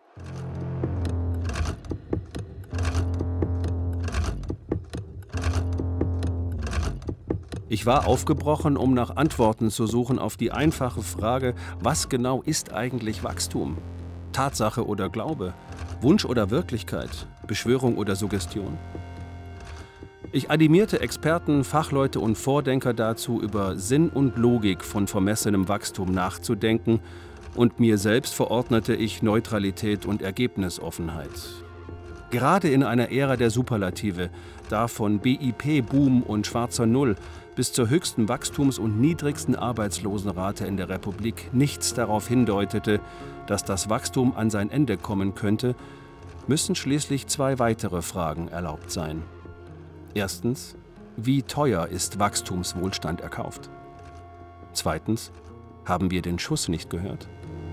Speaker 7: Ich war aufgebrochen, um nach Antworten zu suchen auf die einfache Frage, was genau ist eigentlich Wachstum? Tatsache oder Glaube? Wunsch oder Wirklichkeit? Beschwörung oder Suggestion? Ich animierte Experten, Fachleute und Vordenker dazu, über Sinn und Logik von vermessenem Wachstum nachzudenken, und mir selbst verordnete ich Neutralität und Ergebnisoffenheit. Gerade in einer Ära der Superlative, da von B I P-Boom und schwarzer Null bis zur höchsten Wachstums- und niedrigsten Arbeitslosenrate in der Republik nichts darauf hindeutete, dass das Wachstum an sein Ende kommen könnte, müssen schließlich zwei weitere Fragen erlaubt sein. Erstens, wie teuer ist Wachstumswohlstand erkauft? Zweitens, haben wir den Schuss nicht gehört?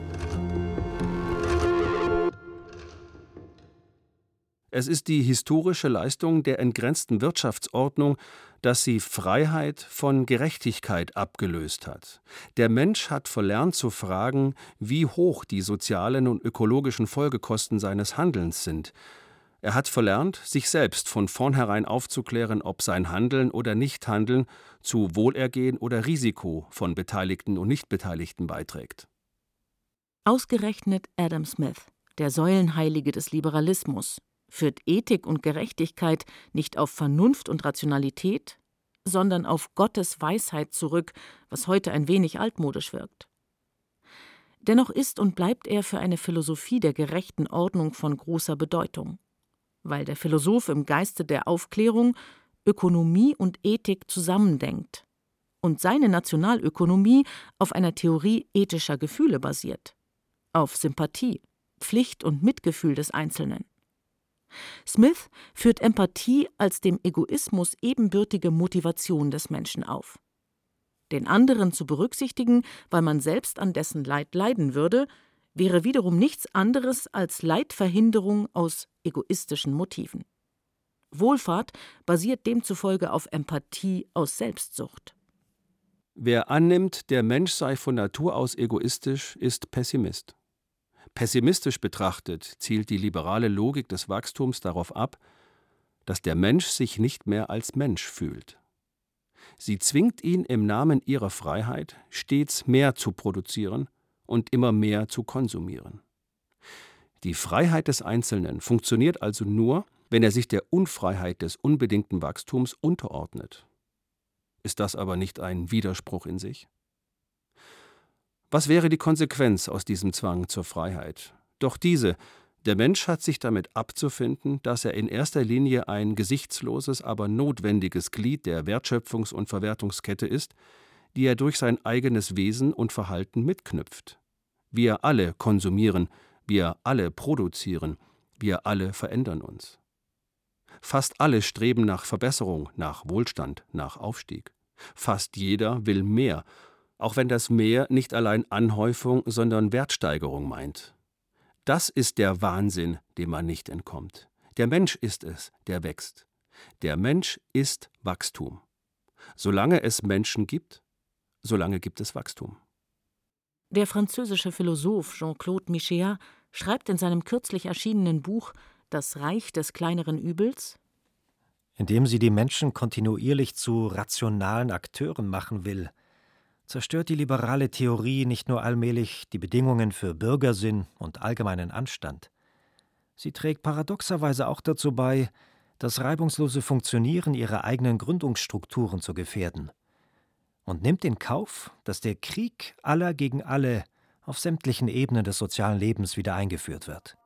Speaker 7: Es ist die historische Leistung der entgrenzten Wirtschaftsordnung, dass sie Freiheit von Gerechtigkeit abgelöst hat. Der Mensch hat verlernt zu fragen, wie hoch die sozialen und ökologischen Folgekosten seines Handelns sind. Er hat verlernt, sich selbst von vornherein aufzuklären, ob sein Handeln oder Nichthandeln zu Wohlergehen oder Risiko von Beteiligten und Nichtbeteiligten beiträgt.
Speaker 8: Ausgerechnet Adam Smith, der Säulenheilige des Liberalismus, führt Ethik und Gerechtigkeit nicht auf Vernunft und Rationalität, sondern auf Gottes Weisheit zurück, was heute ein wenig altmodisch wirkt. Dennoch ist und bleibt er für eine Philosophie der gerechten Ordnung von großer Bedeutung, weil der Philosoph im Geiste der Aufklärung Ökonomie und Ethik zusammendenkt und seine Nationalökonomie auf einer Theorie ethischer Gefühle basiert, auf Sympathie, Pflicht und Mitgefühl des Einzelnen. Smith führt Empathie als dem Egoismus ebenbürtige Motivation des Menschen auf. Den anderen zu berücksichtigen, weil man selbst an dessen Leid leiden würde, wäre wiederum nichts anderes als Leidverhinderung aus egoistischen Motiven. Wohlfahrt basiert demzufolge auf Empathie aus Selbstsucht.
Speaker 7: Wer annimmt, der Mensch sei von Natur aus egoistisch, ist Pessimist. Pessimistisch betrachtet zielt die liberale Logik des Wachstums darauf ab, dass der Mensch sich nicht mehr als Mensch fühlt. Sie zwingt ihn im Namen ihrer Freiheit, stets mehr zu produzieren und immer mehr zu konsumieren. Die Freiheit des Einzelnen funktioniert also nur, wenn er sich der Unfreiheit des unbedingten Wachstums unterordnet. Ist das aber nicht ein Widerspruch in sich? Was wäre die Konsequenz aus diesem Zwang zur Freiheit? Doch diese: Der Mensch hat sich damit abzufinden, dass er in erster Linie ein gesichtsloses, aber notwendiges Glied der Wertschöpfungs- und Verwertungskette ist, die er durch sein eigenes Wesen und Verhalten mitknüpft. Wir alle konsumieren, wir alle produzieren, wir alle verändern uns. Fast alle streben nach Verbesserung, nach Wohlstand, nach Aufstieg. Fast jeder will mehr, auch wenn das Mehr nicht allein Anhäufung, sondern Wertsteigerung meint. Das ist der Wahnsinn, dem man nicht entkommt. Der Mensch ist es, der wächst. Der Mensch ist Wachstum. Solange es Menschen gibt, solange gibt es Wachstum.
Speaker 8: Der französische Philosoph Jean-Claude Michéa schreibt in seinem kürzlich erschienenen Buch »Das Reich des kleineren Übels«:
Speaker 12: Indem sie die Menschen kontinuierlich zu rationalen Akteuren machen will, zerstört die liberale Theorie nicht nur allmählich die Bedingungen für Bürgersinn und allgemeinen Anstand. Sie trägt paradoxerweise auch dazu bei, das reibungslose Funktionieren ihrer eigenen Gründungsstrukturen zu gefährden und nimmt in Kauf, dass der Krieg aller gegen alle auf sämtlichen Ebenen des sozialen Lebens wieder eingeführt wird.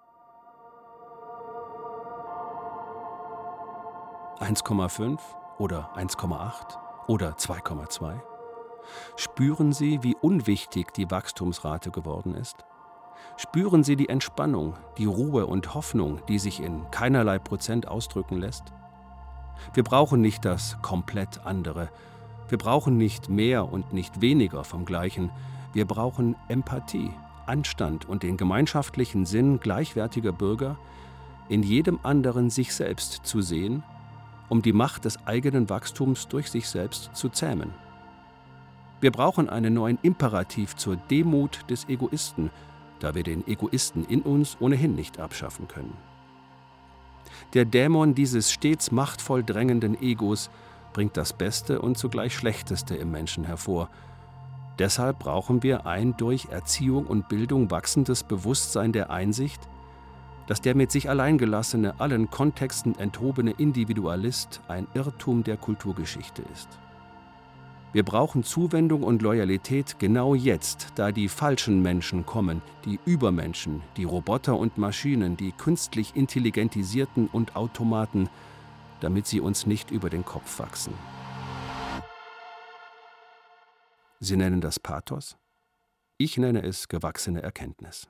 Speaker 7: eins Komma fünf oder eins Komma acht oder zwei Komma zwei? Spüren Sie, wie unwichtig die Wachstumsrate geworden ist? Spüren Sie die Entspannung, die Ruhe und Hoffnung, die sich in keinerlei Prozent ausdrücken lässt? Wir brauchen nicht das komplett andere. Wir brauchen nicht mehr und nicht weniger vom Gleichen. Wir brauchen Empathie, Anstand und den gemeinschaftlichen Sinn gleichwertiger Bürger, in jedem anderen sich selbst zu sehen, um die Macht des eigenen Wachstums durch sich selbst zu zähmen. Wir brauchen einen neuen Imperativ zur Demut des Egoisten, da wir den Egoisten in uns ohnehin nicht abschaffen können. Der Dämon dieses stets machtvoll drängenden Egos bringt das Beste und zugleich Schlechteste im Menschen hervor. Deshalb brauchen wir ein durch Erziehung und Bildung wachsendes Bewusstsein der Einsicht, dass der mit sich allein gelassene, allen Kontexten enthobene Individualist ein Irrtum der Kulturgeschichte ist. Wir brauchen Zuwendung und Loyalität genau jetzt, da die falschen Menschen kommen, die Übermenschen, die Roboter und Maschinen, die künstlich intelligentisierten und Automaten, damit sie uns nicht über den Kopf wachsen. Sie nennen das Pathos? Ich nenne es gewachsene Erkenntnis.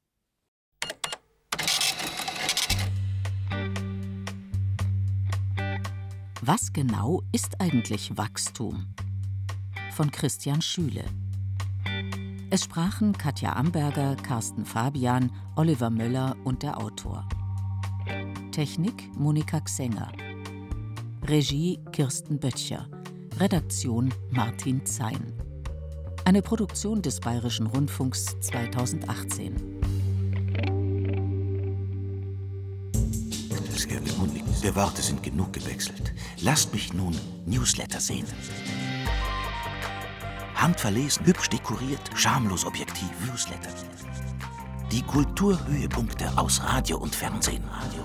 Speaker 8: Was genau ist eigentlich Wachstum? Von Christian Schüle. Es sprachen Katja Amberger, Carsten Fabian, Oliver Möller und der Autor. Technik Monika Xenger. Regie Kirsten Böttcher. Redaktion Martin Zein. Eine Produktion des Bayerischen Rundfunks zweitausendachtzehn.
Speaker 14: Die Worte sind genug gewechselt. Lasst mich nun Newsletter sehen. Handverlesen, hübsch dekoriert, schamlos objektiv. Newsletter. Die Kulturhöhepunkte aus Radio und Fernsehen.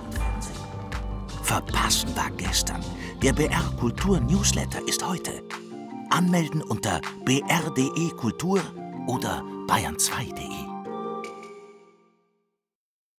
Speaker 14: Verpassen war gestern. Der B R Kultur Newsletter ist heute. Anmelden unter b r punkt d e kultur oder bayern zwei punkt d e.